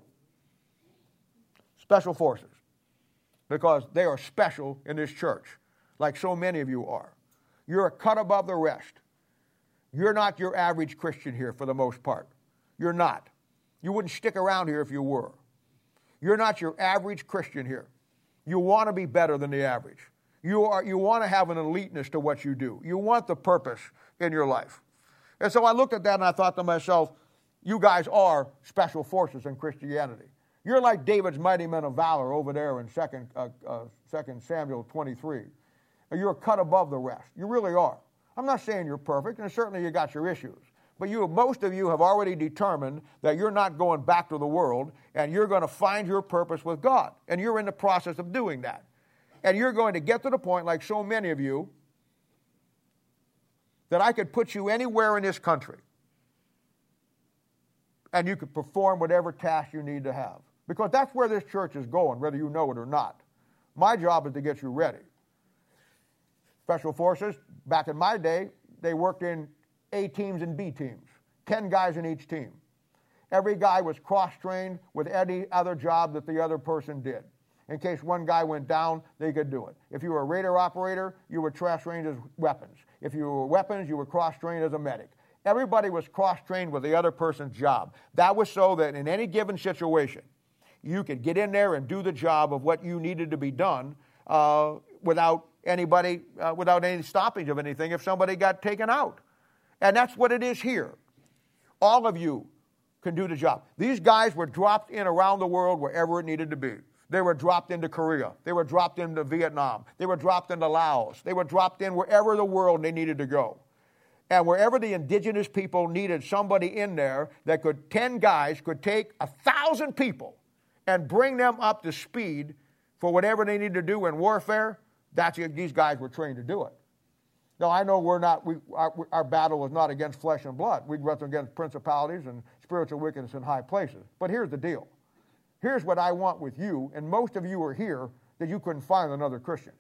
Special Forces, because they are special in this church, like so many of you are. You're a cut above the rest. You're not your average Christian here for the most part. You're not. You wouldn't stick around here if you were. You're not your average Christian here. You want to be better than the average. You are. You want to have an eliteness to what you do. You want the purpose in your life. And so I looked at that and I thought to myself, you guys are Special Forces in Christianity. You're like David's mighty men of valor over there in Second uh, uh, Second Samuel twenty-three. You're cut above the rest. You really are. I'm not saying you're perfect, and certainly you got your issues. But you, most of you have already determined that you're not going back to the world, and you're going to find your purpose with God. And you're in the process of doing that. And you're going to get to the point, like so many of you, that I could put you anywhere in this country, and you could perform whatever task you need to have. Because that's where this church is going, whether you know it or not. My job is to get you ready. Special Forces, back in my day, they worked in A teams and B teams, ten guys in each team. Every guy was cross-trained with any other job that the other person did. In case one guy went down, they could do it. If you were a radar operator, you were cross-trained as weapons. If you were weapons, you were cross-trained as a medic. Everybody was cross-trained with the other person's job. That was so that in any given situation, you could get in there and do the job of what you needed to be done uh, without anybody, uh, without any stoppage of anything if somebody got taken out. And that's what it is here. All of you can do the job. These guys were dropped in around the world wherever it needed to be. They were dropped into Korea. They were dropped into Vietnam. They were dropped into Laos. They were dropped in wherever the world they needed to go. And wherever the indigenous people needed somebody in there that could, ten guys could take a thousand people and bring them up to speed for whatever they needed to do in warfare, that's these guys were trained to do it. Now, I know we're not, we, our, our battle is not against flesh and blood. We wrestle against principalities and spiritual wickedness in high places. But here's the deal. Here's what I want with you, and most of you are here that you couldn't find in other Christians.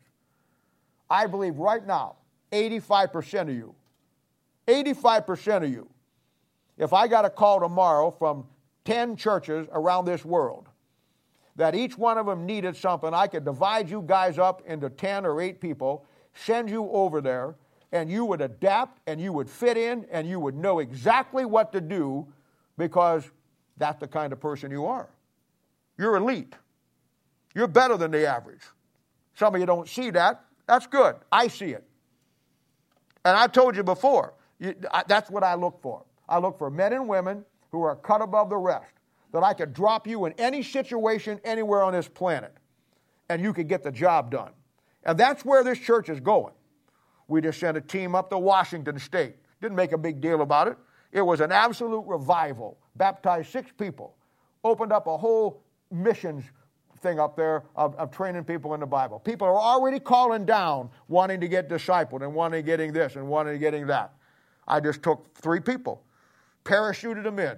I believe right now, eighty-five percent of you, eighty-five percent of you, if I got a call tomorrow from ten churches around this world, that each one of them needed something, I could divide you guys up into ten or eight people, send you over there, and you would adapt, and you would fit in, and you would know exactly what to do, because that's the kind of person you are. You're elite. You're better than the average. Some of you don't see that. That's good. I see it. And I told you before, you, I, that's what I look for. I look for men and women who are cut above the rest, that I could drop you in any situation anywhere on this planet, and you could get the job done. And that's where this church is going. We just sent a team up to Washington State. Didn't make a big deal about it. It was an absolute revival. Baptized six people. Opened up a whole missions thing up there of, of training people in the Bible. People are already calling down, wanting to get discipled and wanting to getting this and wanting to getting that. I just took three people, parachuted them in,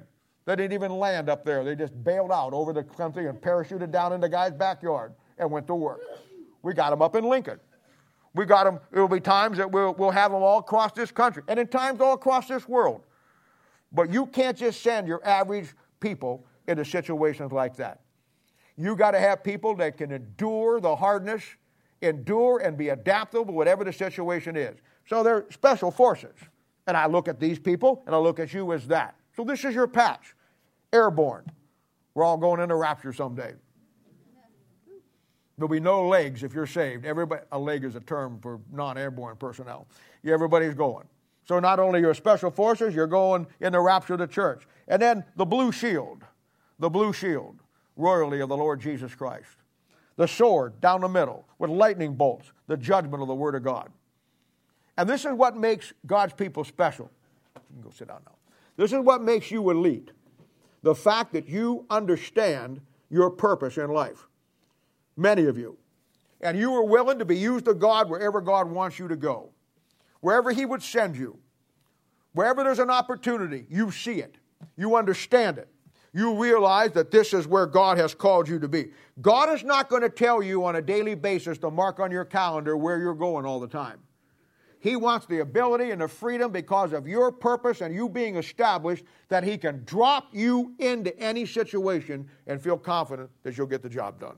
They didn't even land up there. They just bailed out over the country and parachuted down in the guy's backyard and went to work. We got them up in Lincoln. We got them. There will be times that we'll, we'll have them all across this country and in times all across this world. But you can't just send your average people into situations like that. You got to have people that can endure the hardness, endure and be adaptable, whatever the situation is. So they're special forces. And I look at these people and I look at you as that. So this is your patch. Airborne. We're all going into rapture someday. There'll be no legs if you're saved. Everybody, a leg is a term for non-airborne personnel. Everybody's going. So not only your special forces, you're going in the rapture of the church. And then the blue shield. The blue shield. Royalty of the Lord Jesus Christ. The sword down the middle with lightning bolts. The judgment of the Word of God. And this is what makes God's people special. You can go sit down now. This is what makes you elite. The fact that you understand your purpose in life. Many of you. And you are willing to be used of God wherever God wants you to go. Wherever He would send you. Wherever there's an opportunity, you see it. You understand it. You realize that this is where God has called you to be. God is not going to tell you on a daily basis to mark on your calendar where you're going all the time. He wants the ability and the freedom because of your purpose and you being established that He can drop you into any situation and feel confident that you'll get the job done.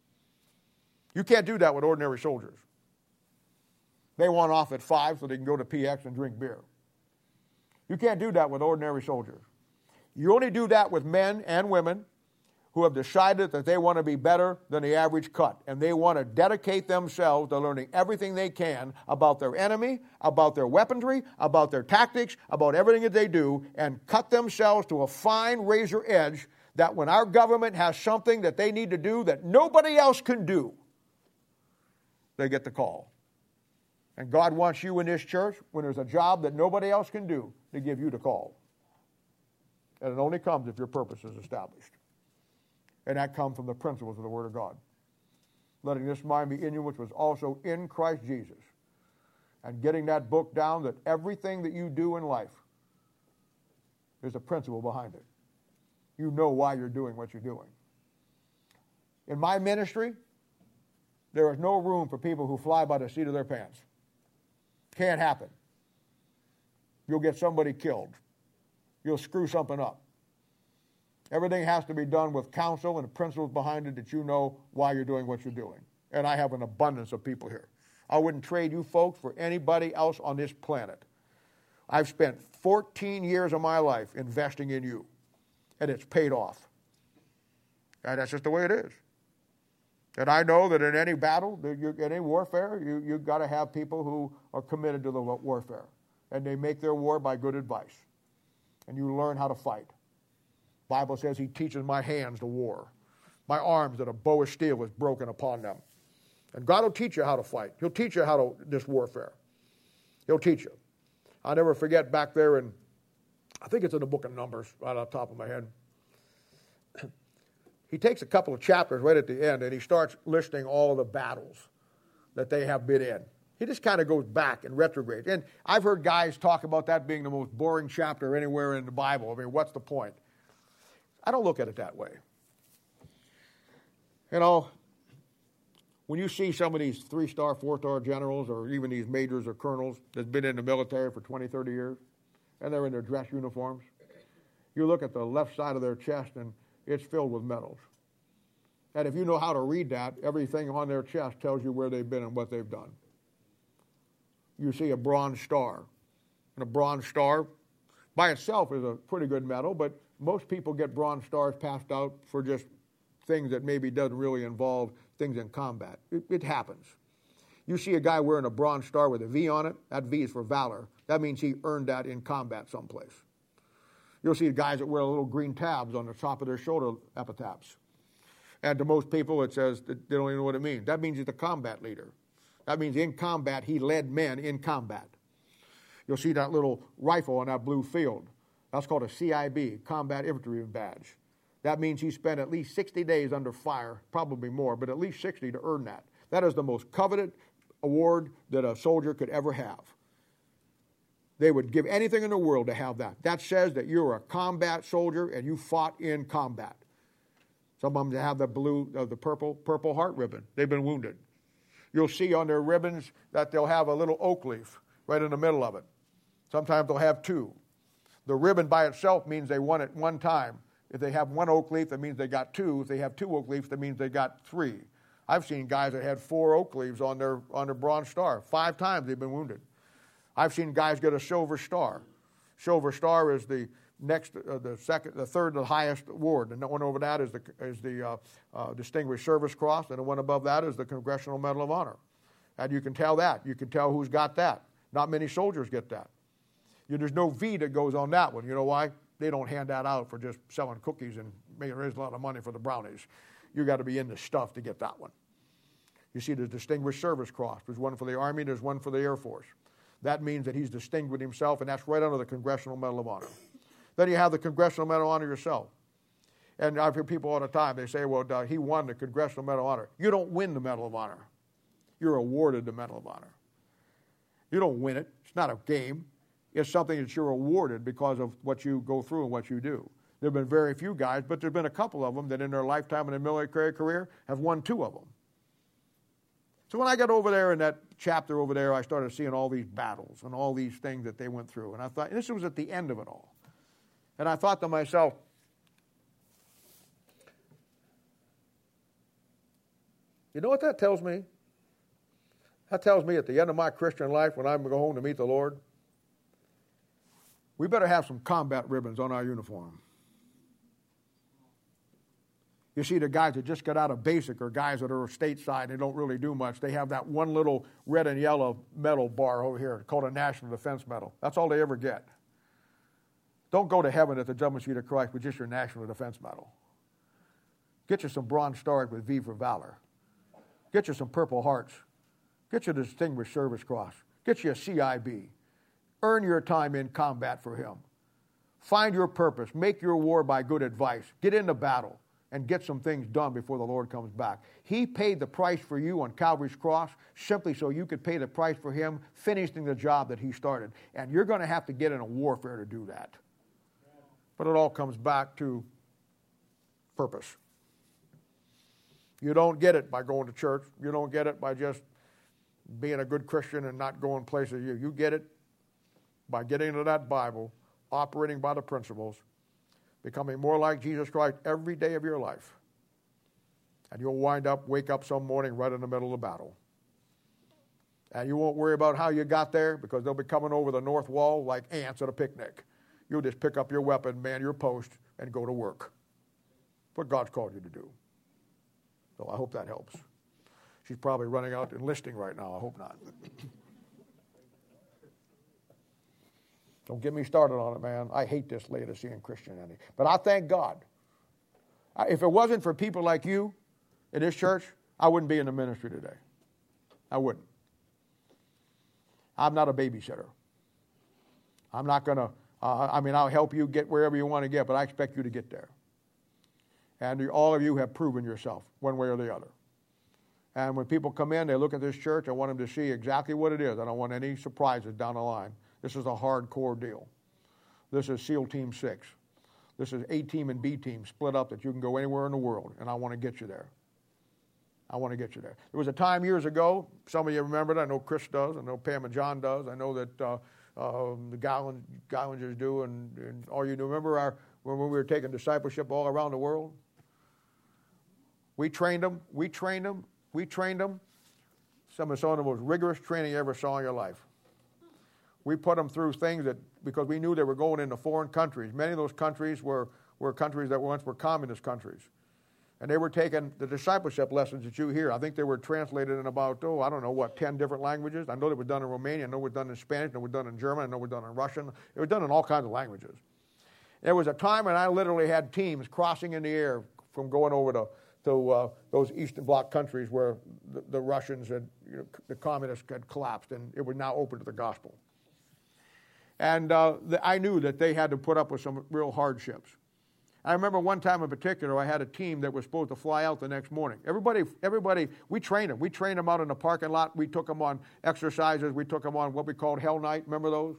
You can't do that with ordinary soldiers. They want off at five so they can go to P X and drink beer. You can't do that with ordinary soldiers. You only do that with men and women who have decided that they want to be better than the average cut. And they want to dedicate themselves to learning everything they can about their enemy, about their weaponry, about their tactics, about everything that they do, and cut themselves to a fine razor edge that when our government has something that they need to do that nobody else can do, they get the call. And God wants you in this church, when there's a job that nobody else can do, to give you the call. And it only comes if your purpose is established. And that comes from the principles of the Word of God. Letting this mind be in you, which was also in Christ Jesus. And getting that book down that everything that you do in life, there's a principle behind it. You know why you're doing what you're doing. In my ministry, there is no room for people who fly by the seat of their pants. Can't happen. You'll get somebody killed. You'll screw something up. Everything has to be done with counsel and the principles behind it that you know why you're doing what you're doing. And I have an abundance of people here. I wouldn't trade you folks for anybody else on this planet. I've spent fourteen years of my life investing in you, and it's paid off. And that's just the way it is. And I know that in any battle, in any warfare, you, you've got to have people who are committed to the warfare. And they make their war by good advice. And you learn how to fight. The Bible says He teaches my hands to war. My arms that a bow of steel is broken upon them. And God will teach you how to fight. He'll teach you how to, this warfare. He'll teach you. I'll never forget back there in, I think it's in the book of Numbers, right off the top of my head. He takes a couple of chapters right at the end and he starts listing all of the battles that they have been in. He just kind of goes back and retrogrades. And I've heard guys talk about that being the most boring chapter anywhere in the Bible. I mean, what's the point? I don't look at it that way. You know, when you see some of these three-star, four-star generals or even these majors or colonels that's been in the military for twenty, thirty years, and they're in their dress uniforms, you look at the left side of their chest and it's filled with medals. And if you know how to read that, everything on their chest tells you where they've been and what they've done. You see a Bronze Star. And a Bronze Star by itself is a pretty good medal, but most people get Bronze Stars passed out for just things that maybe doesn't really involve things in combat. It, it happens. You see a guy wearing a Bronze Star with a V on it, that V is for valor. That means he earned that in combat someplace. You'll see guys that wear little green tabs on the top of their shoulder epitaphs. And to most people it says that they don't even know what it means. That means he's a combat leader. That means in combat he led men in combat. You'll see that little rifle on that blue field. That's called a C I B, Combat Infantry Badge. That means he spent at least sixty days under fire, probably more, but at least sixty to earn that. That is the most coveted award that a soldier could ever have. They would give anything in the world to have that. That says that you're a combat soldier and you fought in combat. Some of them have the blue, uh, the purple, purple heart ribbon. They've been wounded. You'll see on their ribbons that they'll have a little oak leaf right in the middle of it. Sometimes they'll have two. The ribbon by itself means they won at one time. If they have one oak leaf, that means they got two. If they have two oak leaves, that means they got three. I've seen guys that had four oak leaves on their on their Bronze Star. Five times they've been wounded. I've seen guys get a Silver Star. Silver Star is the next, uh, the second, the third, the highest award, and the one over that is the is the uh, uh, Distinguished Service Cross, and the one above that is the Congressional Medal of Honor. And you can tell that. You can tell who's got that. Not many soldiers get that. You, there's no V that goes on that one. You know why? They don't hand that out for just selling cookies and making raise a lot of money for the brownies. You got to be in the stuff to get that one. You see the Distinguished Service Cross. There's one for the Army. There's one for the Air Force. That means that he's distinguished himself, and that's right under the Congressional Medal of Honor. Then you have the Congressional Medal of Honor yourself. And I hear people all the time, they say, well, uh, he won the Congressional Medal of Honor. You don't win the Medal of Honor. You're awarded the Medal of Honor. You don't win it. It's not a game. It's something that you're awarded because of what you go through and what you do. There have been very few guys, but there have been a couple of them that in their lifetime in their military career have won two of them. So when I got over there in that chapter over there, I started seeing all these battles and all these things that they went through. And I thought, and this was at the end of it all. And I thought to myself, you know what that tells me? That tells me at the end of my Christian life, when I go home to meet the Lord, we better have some combat ribbons on our uniform. You see, the guys that just got out of basic or guys that are stateside and don't really do much, they have that one little red and yellow medal bar over here called a National Defense Medal. That's all they ever get. Don't go to heaven at the judgment seat of Christ with just your National Defense Medal. Get you some Bronze Stars with V for Valor. Get you some Purple Hearts. Get you the Distinguished Service Cross. Get you a C I B. Earn your time in combat for him. Find your purpose. Make your war by good advice. Get into battle and get some things done before the Lord comes back. He paid the price for you on Calvary's cross simply so you could pay the price for him finishing the job that he started. And you're going to have to get in a warfare to do that. But it all comes back to purpose. You don't get it by going to church. You don't get it by just being a good Christian and not going places. You, you get it by getting into that Bible, operating by the principles, becoming more like Jesus Christ every day of your life. And you'll wind up, wake up some morning right in the middle of the battle. And you won't worry about how you got there because they'll be coming over the north wall like ants at a picnic. You'll just pick up your weapon, man your post, and go to work. What God's called you to do. So I hope that helps. She's probably running out enlisting right now. I hope not. Don't get me started on it, man. I hate this Laodicean Christianity. But I thank God. If it wasn't for people like you in this church, I wouldn't be in the ministry today. I wouldn't. I'm not a babysitter. I'm not going to, uh, I mean, I'll help you get wherever you want to get, but I expect you to get there. And all of you have proven yourself one way or the other. And when people come in, they look at this church, I want them to see exactly what it is. I don't want any surprises down the line. This is a hardcore deal. This is SEAL Team six. This is A Team and B Team split up that you can go anywhere in the world, and I want to get you there. I want to get you there. There was a time years ago, some of you remember it, I know Chris does, I know Pam and John does, I know that uh, uh, the Gallan, Gallingers do, and, and all you do. Remember our, when we were taking discipleship all around the world? We trained them, we trained them, we trained them. Some of some of the most rigorous training you ever saw in your life. We put them through things that, because we knew they were going into foreign countries. Many of those countries were, were countries that once were communist countries. And they were taking the discipleship lessons that you hear. I think they were translated in about, oh, I don't know, what, ten different languages. I know they were done in Romanian. I know it was done in Spanish. I know it was done in German. I know it was done in Russian. It was done in all kinds of languages. There was a time when I literally had teams crossing in the air from going over to, to uh, those Eastern Bloc countries where the, the Russians had, you know, the communists had collapsed, and it was now open to the gospel. And uh, the, I knew that they had to put up with some real hardships. I remember one time in particular, I had a team that was supposed to fly out the next morning. Everybody, everybody, we trained them. We trained them out in the parking lot. We took them on exercises. We took them on what we called Hell Night. Remember those?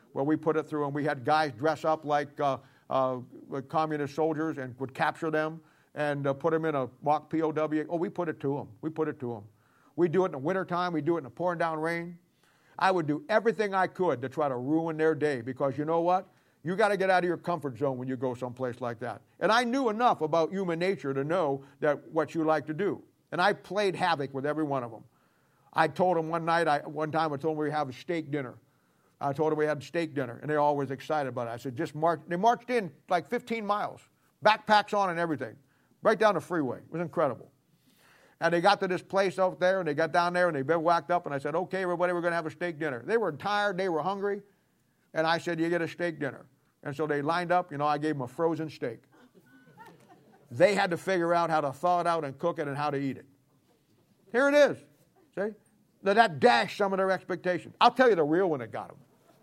where we put it through, and we had guys dress up like uh, uh, like communist soldiers and would capture them and uh, put them in a mock P O W. Oh, we put it to them. We put it to them. We do it in the wintertime. We do it in the pouring down rain. I would do everything I could to try to ruin their day, because you know what? You got to get out of your comfort zone when you go someplace like that. And I knew enough about human nature to know that what you like to do. And I played havoc with every one of them. I told them one night, I, one time I told them we have a steak dinner. I told them we had steak dinner, and they all was excited about it. I said, just march. They marched in like fifteen miles, backpacks on and everything, right down the freeway. It was incredible. And they got to this place out there, and they got down there, and they bivouacked up, and I said, okay, everybody, we're going to have a steak dinner. They were tired. They were hungry. And I said, you get a steak dinner. And so they lined up. You know, I gave them a frozen steak. They had to figure out how to thaw it out and cook it and how to eat it. Here it is. See? Now, that dashed some of their expectations. I'll tell you the real one that got them.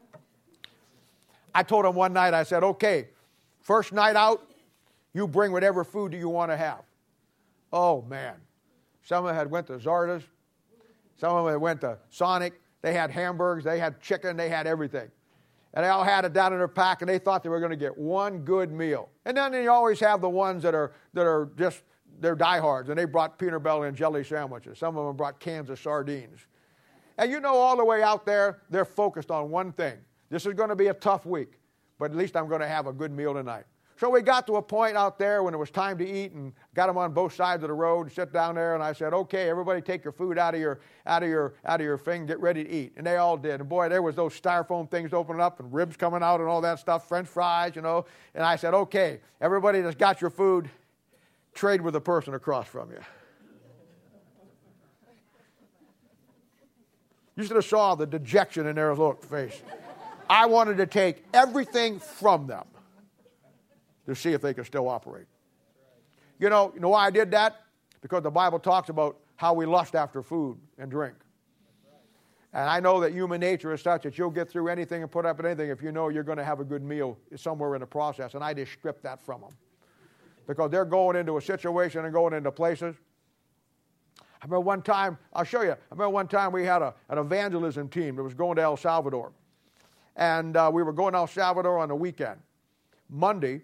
I told them one night, I said, okay, first night out, you bring whatever food you want to have. Oh, man. Some of them had went to Zarda's. Some of them had went to Sonic. They had hamburgers. They had chicken. They had everything. And they all had it down in their pack, and they thought they were going to get one good meal. And then you always have the ones that are that are just, they're diehards, and they brought peanut butter and jelly sandwiches. Some of them brought cans of sardines. And you know, all the way out there, they're focused on one thing. This is going to be a tough week, but at least I'm going to have a good meal tonight. So we got to a point out there when it was time to eat, and got them on both sides of the road and sit down there, and I said, okay, everybody take your food out of your out of your out of your thing, get ready to eat. And they all did. And boy, there was those styrofoam things opening up and ribs coming out and all that stuff, French fries, you know. And I said, okay, everybody that's got your food, trade with the person across from you. You should have saw the dejection in their little face. I wanted to take everything from them to see if they could still operate. You know, you know why I did that? Because the Bible talks about how we lust after food and drink. And I know that human nature is such that you'll get through anything and put up with anything if you know you're going to have a good meal somewhere in the process. And I just stripped that from them. Because they're going into a situation and going into places. I remember one time, I'll show you, I remember one time we had a, an evangelism team that was going to El Salvador. And uh, we were going to El Salvador on the weekend. Monday,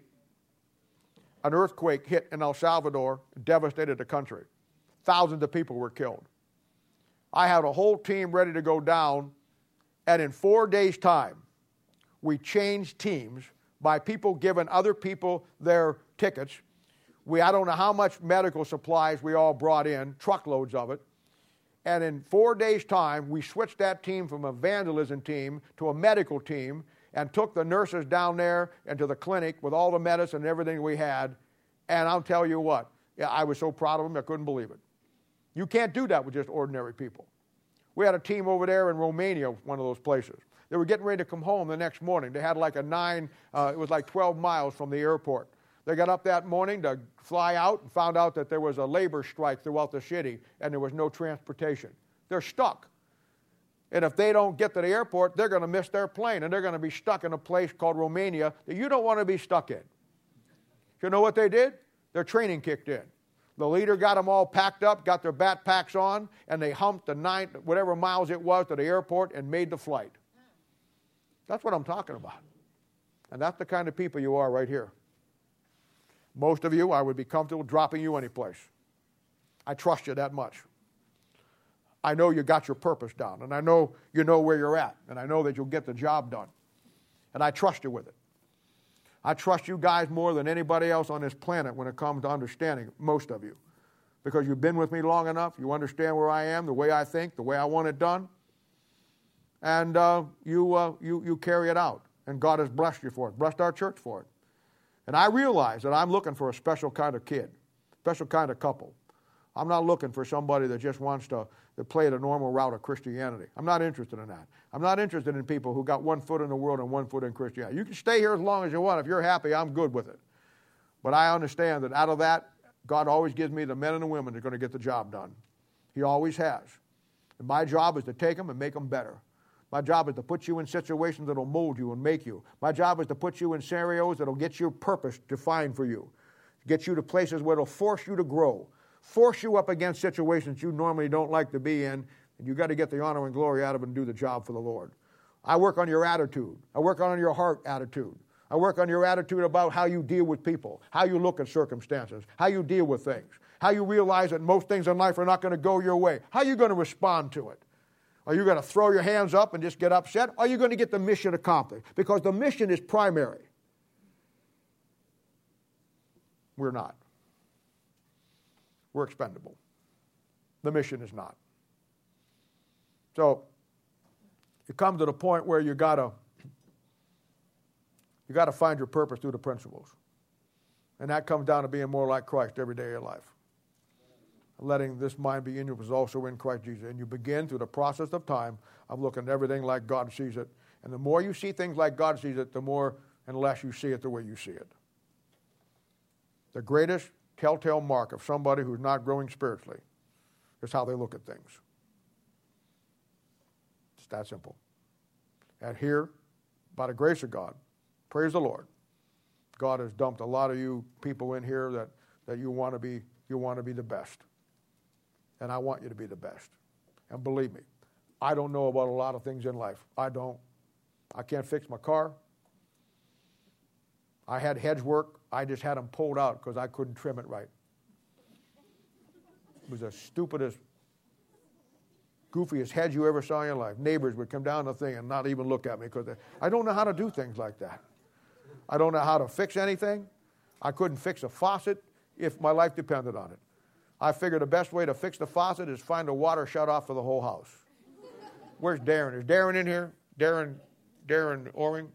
an earthquake hit in El Salvador and devastated the country. Thousands of people were killed. I had a whole team ready to go down, and in four days' time, we changed teams by people giving other people their tickets. We, I don't know how much medical supplies we all brought in, truckloads of it. And in four days' time, we switched that team from an evangelism team to a medical team and took the nurses down there and to the clinic with all the medicine and everything we had. And I'll tell you what, yeah, I was so proud of them, I couldn't believe it. You can't do that with just ordinary people. We had a team over there in Romania, one of those places. They were getting ready to come home the next morning. They had like a nine, uh, it was like twelve miles from the airport. They got up that morning to fly out and found out that there was a labor strike throughout the city and there was no transportation. They're stuck. And if they don't get to the airport, they're going to miss their plane, and they're going to be stuck in a place called Romania that you don't want to be stuck in. You know what they did? Their training kicked in. The leader got them all packed up, got their backpacks on, and they humped the nine, whatever miles it was to the airport and made the flight. That's what I'm talking about. And that's the kind of people you are right here. Most of you, I would be comfortable dropping you any place. I trust you that much. I know you got your purpose down, and I know you know where you're at, and I know that you'll get the job done. And I trust you with it. I trust you guys more than anybody else on this planet when it comes to understanding, most of you. Because you've been with me long enough, you understand where I am, the way I think, the way I want it done. And uh, you, uh, you, you carry it out. And God has blessed you for it, blessed our church for it. And I realize that I'm looking for a special kind of kid, special kind of couple. I'm not looking for somebody that just wants to, to play the normal route of Christianity. I'm not interested in that. I'm not interested in people who got one foot in the world and one foot in Christianity. You can stay here as long as you want. If you're happy, I'm good with it. But I understand that out of that, God always gives me the men and the women that are going to get the job done. He always has. And my job is to take them and make them better. My job is to put you in situations that will mold you and make you. My job is to put you in scenarios that will get your purpose defined for you. Get you to places where it will force you to grow. Force you up against situations you normally don't like to be in. And you've got to get the honor and glory out of it and do the job for the Lord. I work on your attitude. I work on your heart attitude. I work on your attitude about how you deal with people, how you look at circumstances, how you deal with things, how you realize that most things in life are not going to go your way. How are you going to respond to it? Are you going to throw your hands up and just get upset? Or are you going to get the mission accomplished? Because the mission is primary. We're not. We're expendable. The mission is not. So you come to the point where you gotta you gotta find your purpose through the principles, and that comes down to being more like Christ every day of your life. Letting this mind be in you was also in Christ Jesus, and you begin through the process of time of looking at everything like God sees it, and the more you see things like God sees it, the more and less you see it the way you see it. The greatest telltale mark of somebody who's not growing spiritually is how they look at things. It's that simple. And here, by the grace of God, praise the Lord, God has dumped a lot of you people in here that, that you want to be you want to be the best. And I want you to be the best. And believe me, I don't know about a lot of things in life. I don't. I can't fix my car. I had hedge work. I just had them pulled out because I couldn't trim it right. It was the stupidest, goofiest hedge you ever saw in your life. Neighbors would come down the thing and not even look at me because I don't know how to do things like that. I don't know how to fix anything. I couldn't fix a faucet if my life depended on it. I figured the best way to fix the faucet is find a water shut off for the whole house. Where's Darren? Is Darren in here? Darren, Darren Oring?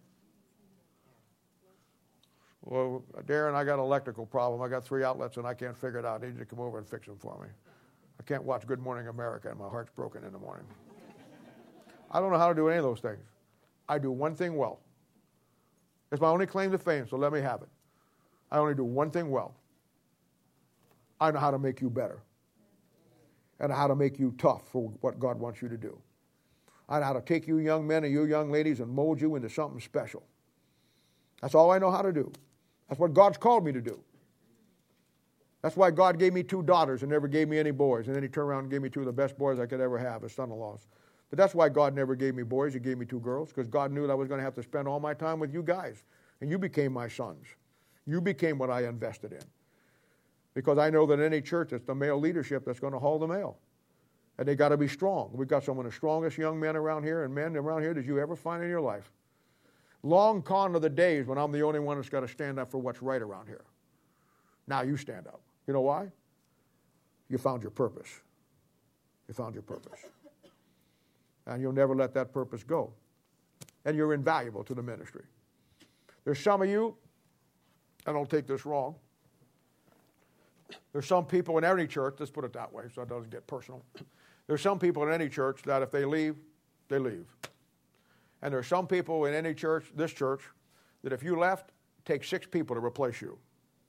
Well, Darren, I got an electrical problem. I got three outlets and I can't figure it out. I need you to come over and fix them for me. I can't watch Good Morning America and my heart's broken in the morning. I don't know how to do any of those things. I do one thing well. It's my only claim to fame, so let me have it. I only do one thing well. I know how to make you better. And how to make you tough for what God wants you to do. I know how to take you young men and you young ladies and mold you into something special. That's all I know how to do. That's what God's called me to do. That's why God gave me two daughters and never gave me any boys. And then he turned around and gave me two of the best boys I could ever have as son-in-laws. But that's why God never gave me boys. He gave me two girls because God knew that I was going to have to spend all my time with you guys. And you became my sons. You became what I invested in. Because I know that in any church, it's the male leadership that's going to haul the mail. And they got to be strong. We've got some of the strongest young men around here and men around here that you ever find in your life. Long gone are the days when I'm the only one that's got to stand up for what's right around here. Now you stand up. You know why? You found your purpose. You found your purpose. And you'll never let that purpose go. And you're invaluable to the ministry. There's some of you, and I'll take this wrong, there's some people in any church, let's put it that way so it doesn't get personal. There's some people in any church that if they leave, they leave. And there's some people in any church, this church, that if you left, it takes six people to replace you.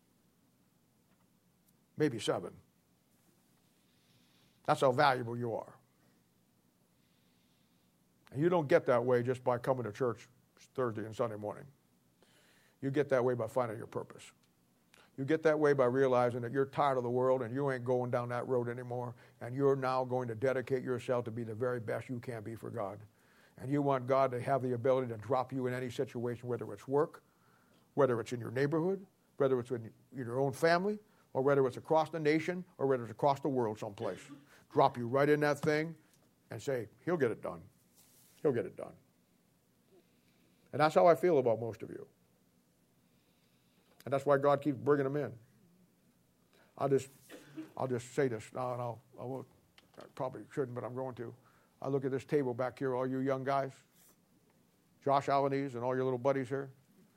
Maybe seven. That's how valuable you are. And you don't get that way just by coming to church Thursday and Sunday morning. You get that way by finding your purpose. You get that way by realizing that you're tired of the world and you ain't going down that road anymore, and you're now going to dedicate yourself to be the very best you can be for God. And you want God to have the ability to drop you in any situation, whether it's work, whether it's in your neighborhood, whether it's in your own family, or whether it's across the nation, or whether it's across the world someplace. Drop you right in that thing and say, he'll get it done. He'll get it done. And that's how I feel about most of you. And that's why God keeps bringing them in. I'll just, I'll just say this now, and I'll, I won't, I probably shouldn't, but I'm going to. I look at this table back here, all you young guys, Josh Albanese and all your little buddies here.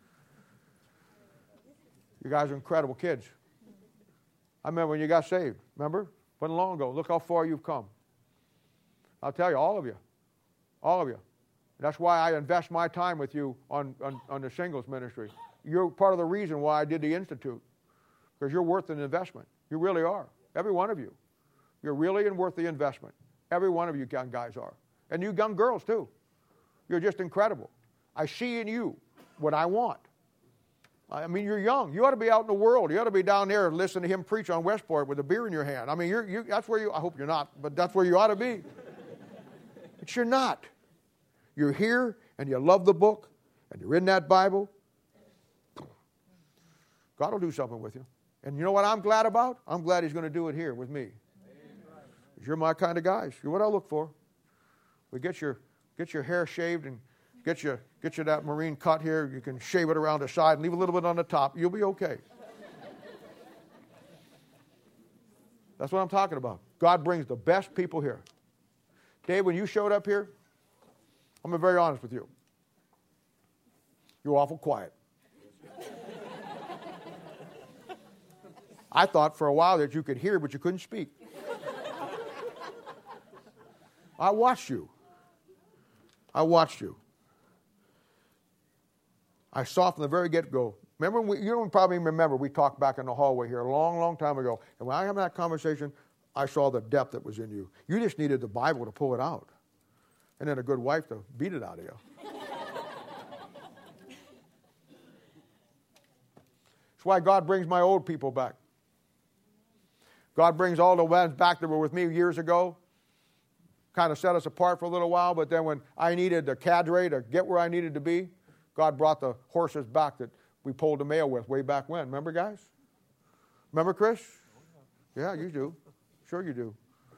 You guys are incredible kids. I remember when you got saved. Remember? Wasn't long ago. Look how far you've come. I'll tell you, all of you. All of you. That's why I invest my time with you on, on, on the singles ministry. You're part of the reason why I did the Institute. Because you're worth an investment. You really are. Every one of you. You're really worth the investment. Every one of you young guys are. And you young girls, too. You're just incredible. I see in you what I want. I mean, you're young. You ought to be out in the world. You ought to be down there and listen to him preach on Westport with a beer in your hand. I mean, you're, you, that's where you, I hope you're not, but that's where you ought to be. But you're not. You're here and you love the book, and you're in that Bible, God will do something with you. And you know what I'm glad about? I'm glad He's going to do it here with me. Because you're my kind of guys. You're what I look for. We get your get your hair shaved and get you get you that marine cut here. You can shave it around the side and leave a little bit on the top. You'll be okay. That's what I'm talking about. God brings the best people here. Dave, when you showed up here, I'm going to be very honest with you. You're awful quiet. I thought for a while that you could hear, but you couldn't speak. I watched you. I watched you. I saw from the very get-go. Remember, we, you don't probably remember, we talked back in the hallway here a long, long time ago. And when I had that conversation, I saw the depth that was in you. You just needed the Bible to pull it out. And then a good wife to beat it out of you. That's why God brings my old people back. God brings all the ones back that were with me years ago. Kind of set us apart for a little while, but then when I needed the cadre to get where I needed to be, God brought the horses back that we pulled the mail with way back when. Remember, guys? Remember, Chris? Yeah, you do. Sure you do.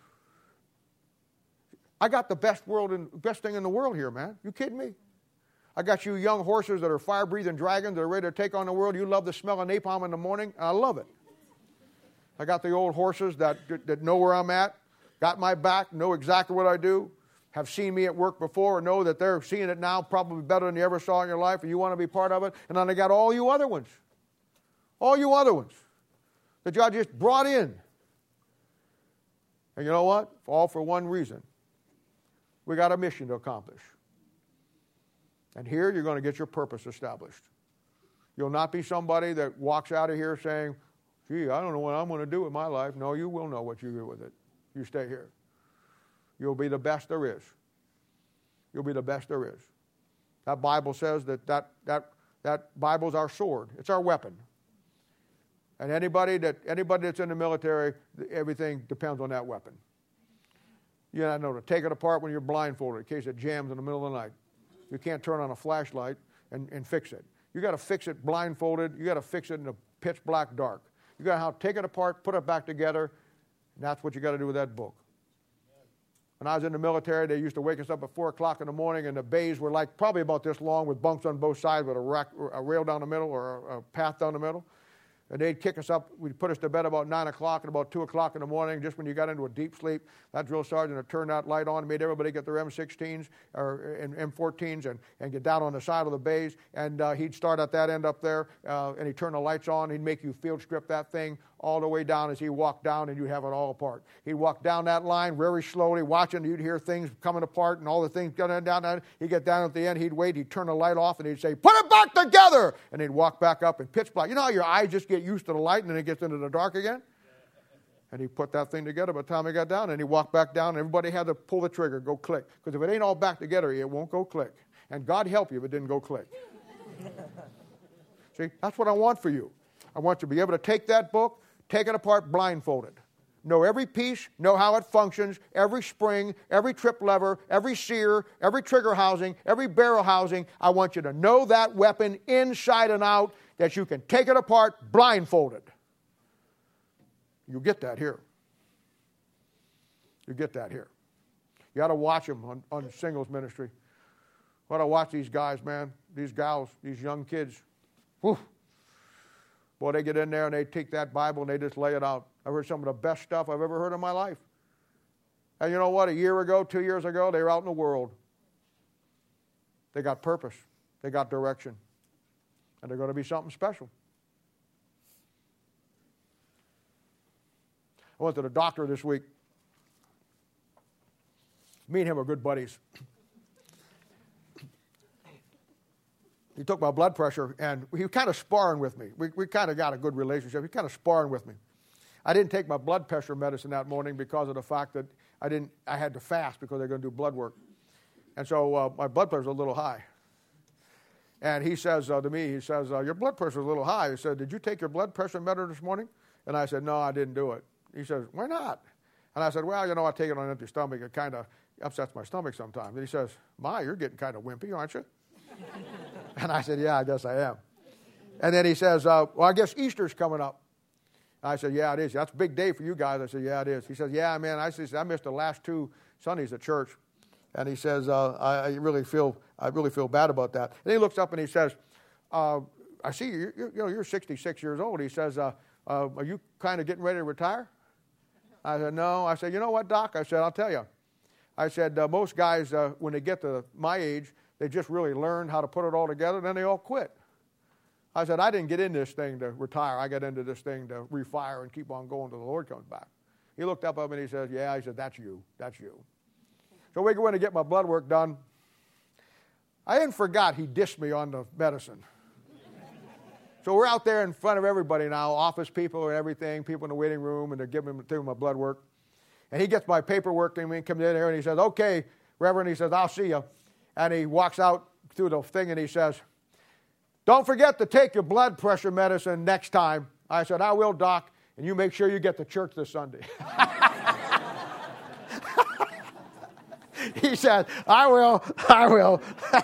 I got the best world and best thing in the world here, man. You kidding me? I got you young horses that are fire-breathing dragons that are ready to take on the world. You love the smell of napalm in the morning, and I love it. I got the old horses that, that know where I'm at, got my back, know exactly what I do, have seen me at work before, and know that they're seeing it now probably better than you ever saw in your life, and you want to be part of it. And then I got all you other ones. All you other ones that God just brought in. And you know what? All for one reason. We got a mission to accomplish. And here you're going to get your purpose established. You'll not be somebody that walks out of here saying, gee, I don't know what I'm going to do with my life. No, you will know what you do with it. You stay here. You'll be the best there is. You'll be the best there is. That Bible says that that, that, that Bible's our sword. It's our weapon. And anybody that anybody that's in the military, everything depends on that weapon. You gotta know to take it apart when you're blindfolded in case it jams in the middle of the night. You can't turn on a flashlight and, and fix it. You got to fix it blindfolded. You got to fix it in the pitch black dark. You got to take it apart, put it back together, and that's what you got to do with that book. When I was in the military, they used to wake us up at four o'clock in the morning, and the bays were like probably about this long with bunks on both sides with a, rack, a rail down the middle or a, a path down the middle. And they'd kick us up. We'd put us to bed about nine o'clock and about two o'clock in the morning, just when you got into a deep sleep. That drill sergeant would turn that light on and made everybody get their M sixteens or M fourteens and, and get down on the side of the bays. And uh, he'd start at that end up there, uh, and he'd turn the lights on. He'd make you field strip that thing all the way down as he walked down, and you'd have it all apart. He'd walk down that line very slowly, watching. You'd hear things coming apart and all the things going down, down. He'd get down at the end. He'd wait. He'd turn the light off, and he'd say, put it back together. And he'd walk back up in pitch black. You know how your eyes just get used to the light, and then it gets into the dark again? And he put that thing together by the time he got down, and he walked back down, and everybody had to pull the trigger, go click. Because if it ain't all back together, it won't go click. And God help you if it didn't go click. See, that's what I want for you. I want you to be able to take that book, take it apart blindfolded. Know every piece, know how it functions, every spring, every trip lever, every sear, every trigger housing, every barrel housing. I want you to know that weapon inside and out, that you can take it apart blindfolded. You get that here. You get that here. You got to watch them on, on singles ministry. You got to watch these guys, man, these gals, these young kids. Whew. Boy, they get in there and they take that Bible and they just lay it out. I've heard some of the best stuff I've ever heard in my life. And you know what? A year ago, two years ago, they were out in the world. They got purpose. They got direction. And they're going to be something special. I went to the doctor this week. Me and him are good buddies. He took my blood pressure, and he was kind of sparring with me. We, we kind of got a good relationship. He kind of sparring with me. I didn't take my blood pressure medicine that morning because of the fact that I didn't. I had to fast because they're going to do blood work. And so uh, my blood pressure was a little high. And he says uh, to me, he says, uh, your blood pressure is a little high. He said, did you take your blood pressure medicine this morning? And I said, no, I didn't do it. He says, why not? And I said, well, you know, I take it on an empty stomach. It kind of upsets my stomach sometimes. And he says, "My, you're getting kind of wimpy, aren't you?" And I said, "Yeah, I guess I am." And then he says, uh, "Well, I guess Easter's coming up." I said, "Yeah, it is. That's a big day for you guys." I said, "Yeah, it is." He says, "Yeah, man, I, said, I missed the last two Sundays at church." And he says, uh, I, I really feel I really feel bad about that." And he looks up and he says, uh, "I see you, you're, you know, you're sixty-six years old." He says, uh, uh, "Are you kind of getting ready to retire?" I said, "No." I said, "You know what, Doc?" I said, "I'll tell you." I said, uh, "Most guys, uh, when they get to my age, they just really learn how to put it all together, and then they all quit." I said, "I didn't get in this thing to retire. I got into this thing to refire and keep on going till the Lord comes back." He looked up at me and he says, "Yeah." He said, "That's you. That's you." So we go in to get my blood work done. I didn't forgot he dissed me on the medicine. So we're out there in front of everybody now, office people and everything, people in the waiting room, and they're giving him my blood work. And he gets my paperwork and he comes in here and he says, "Okay, Reverend," he says, "I'll see you." And he walks out through the thing and he says, "Don't forget to take your blood pressure medicine next time." I said, "I will, Doc, and you make sure you get to church this Sunday." He said, "I will, I will."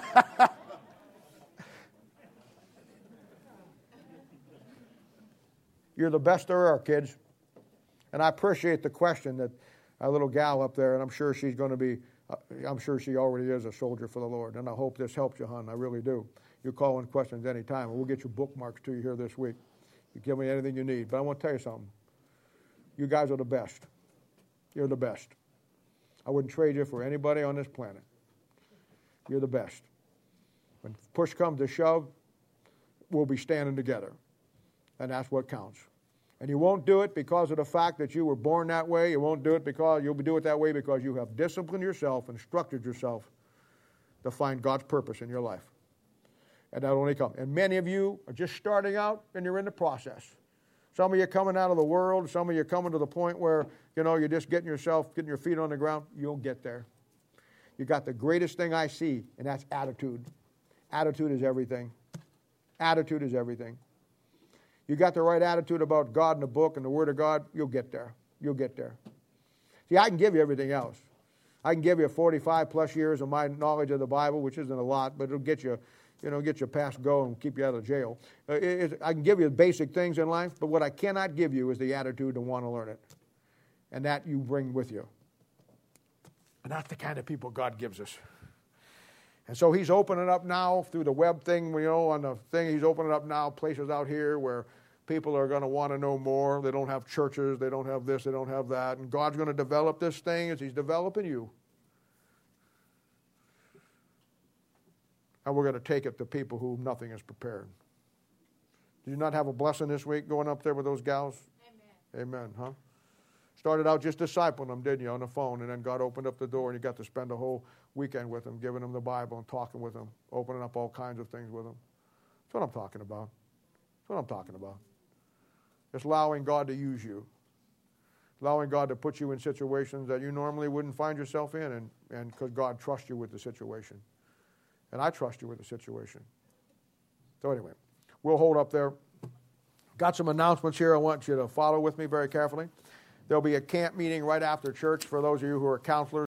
You're the best there are, kids. And I appreciate the question that our little gal up there, and I'm sure she's going to be, uh, I'm sure she already is a soldier for the Lord. And I hope this helps you, hon. I really do. You call in questions anytime, and we'll get your bookmarks to you here this week. You give me anything you need. But I want to tell you something. You guys are the best. You're the best. I wouldn't trade you for anybody on this planet. You're the best. When push comes to shove, we'll be standing together. And that's what counts. And you won't do it because of the fact that you were born that way. You won't do it because you'll do it that way because you have disciplined yourself and structured yourself to find God's purpose in your life. And that'll only come. And many of you are just starting out and you're in the process. Some of you are coming out of the world. Some of you are coming to the point where, you know, you're just getting yourself, getting your feet on the ground. You'll get there. You got the greatest thing I see, and that's attitude. Attitude is everything. Attitude is everything. You got the right attitude about God and the book and the Word of God, you'll get there. You'll get there. See, I can give you everything else. I can give you forty-five plus years of my knowledge of the Bible, which isn't a lot, but it'll get you, you know, get you past go and keep you out of jail. Uh, it, it, I can give you basic things in life, but what I cannot give you is the attitude to want to learn it. And that you bring with you. And that's the kind of people God gives us. And so he's opening up now through the web thing, you know, on the thing, he's opening up now places out here where people are going to want to know more. They don't have churches. They don't have this. They don't have that. And God's going to develop this thing as he's developing you. And we're going to take it to people who nothing is prepared. Did you not have a blessing this week going up there with those gals? Amen. Amen, huh? Started out just discipling them, didn't you, on the phone, and then God opened up the door and you got to spend a whole weekend with them, giving them the Bible and talking with them, opening up all kinds of things with them. That's what I'm talking about. That's what I'm talking about. Just allowing God to use you. Allowing God to put you in situations that you normally wouldn't find yourself in, and and because God trusts you with the situation. And I trust you with the situation. So anyway, we'll hold up there. Got some announcements here I want you to follow with me very carefully. There'll be a camp meeting right after church for those of you who are counselors.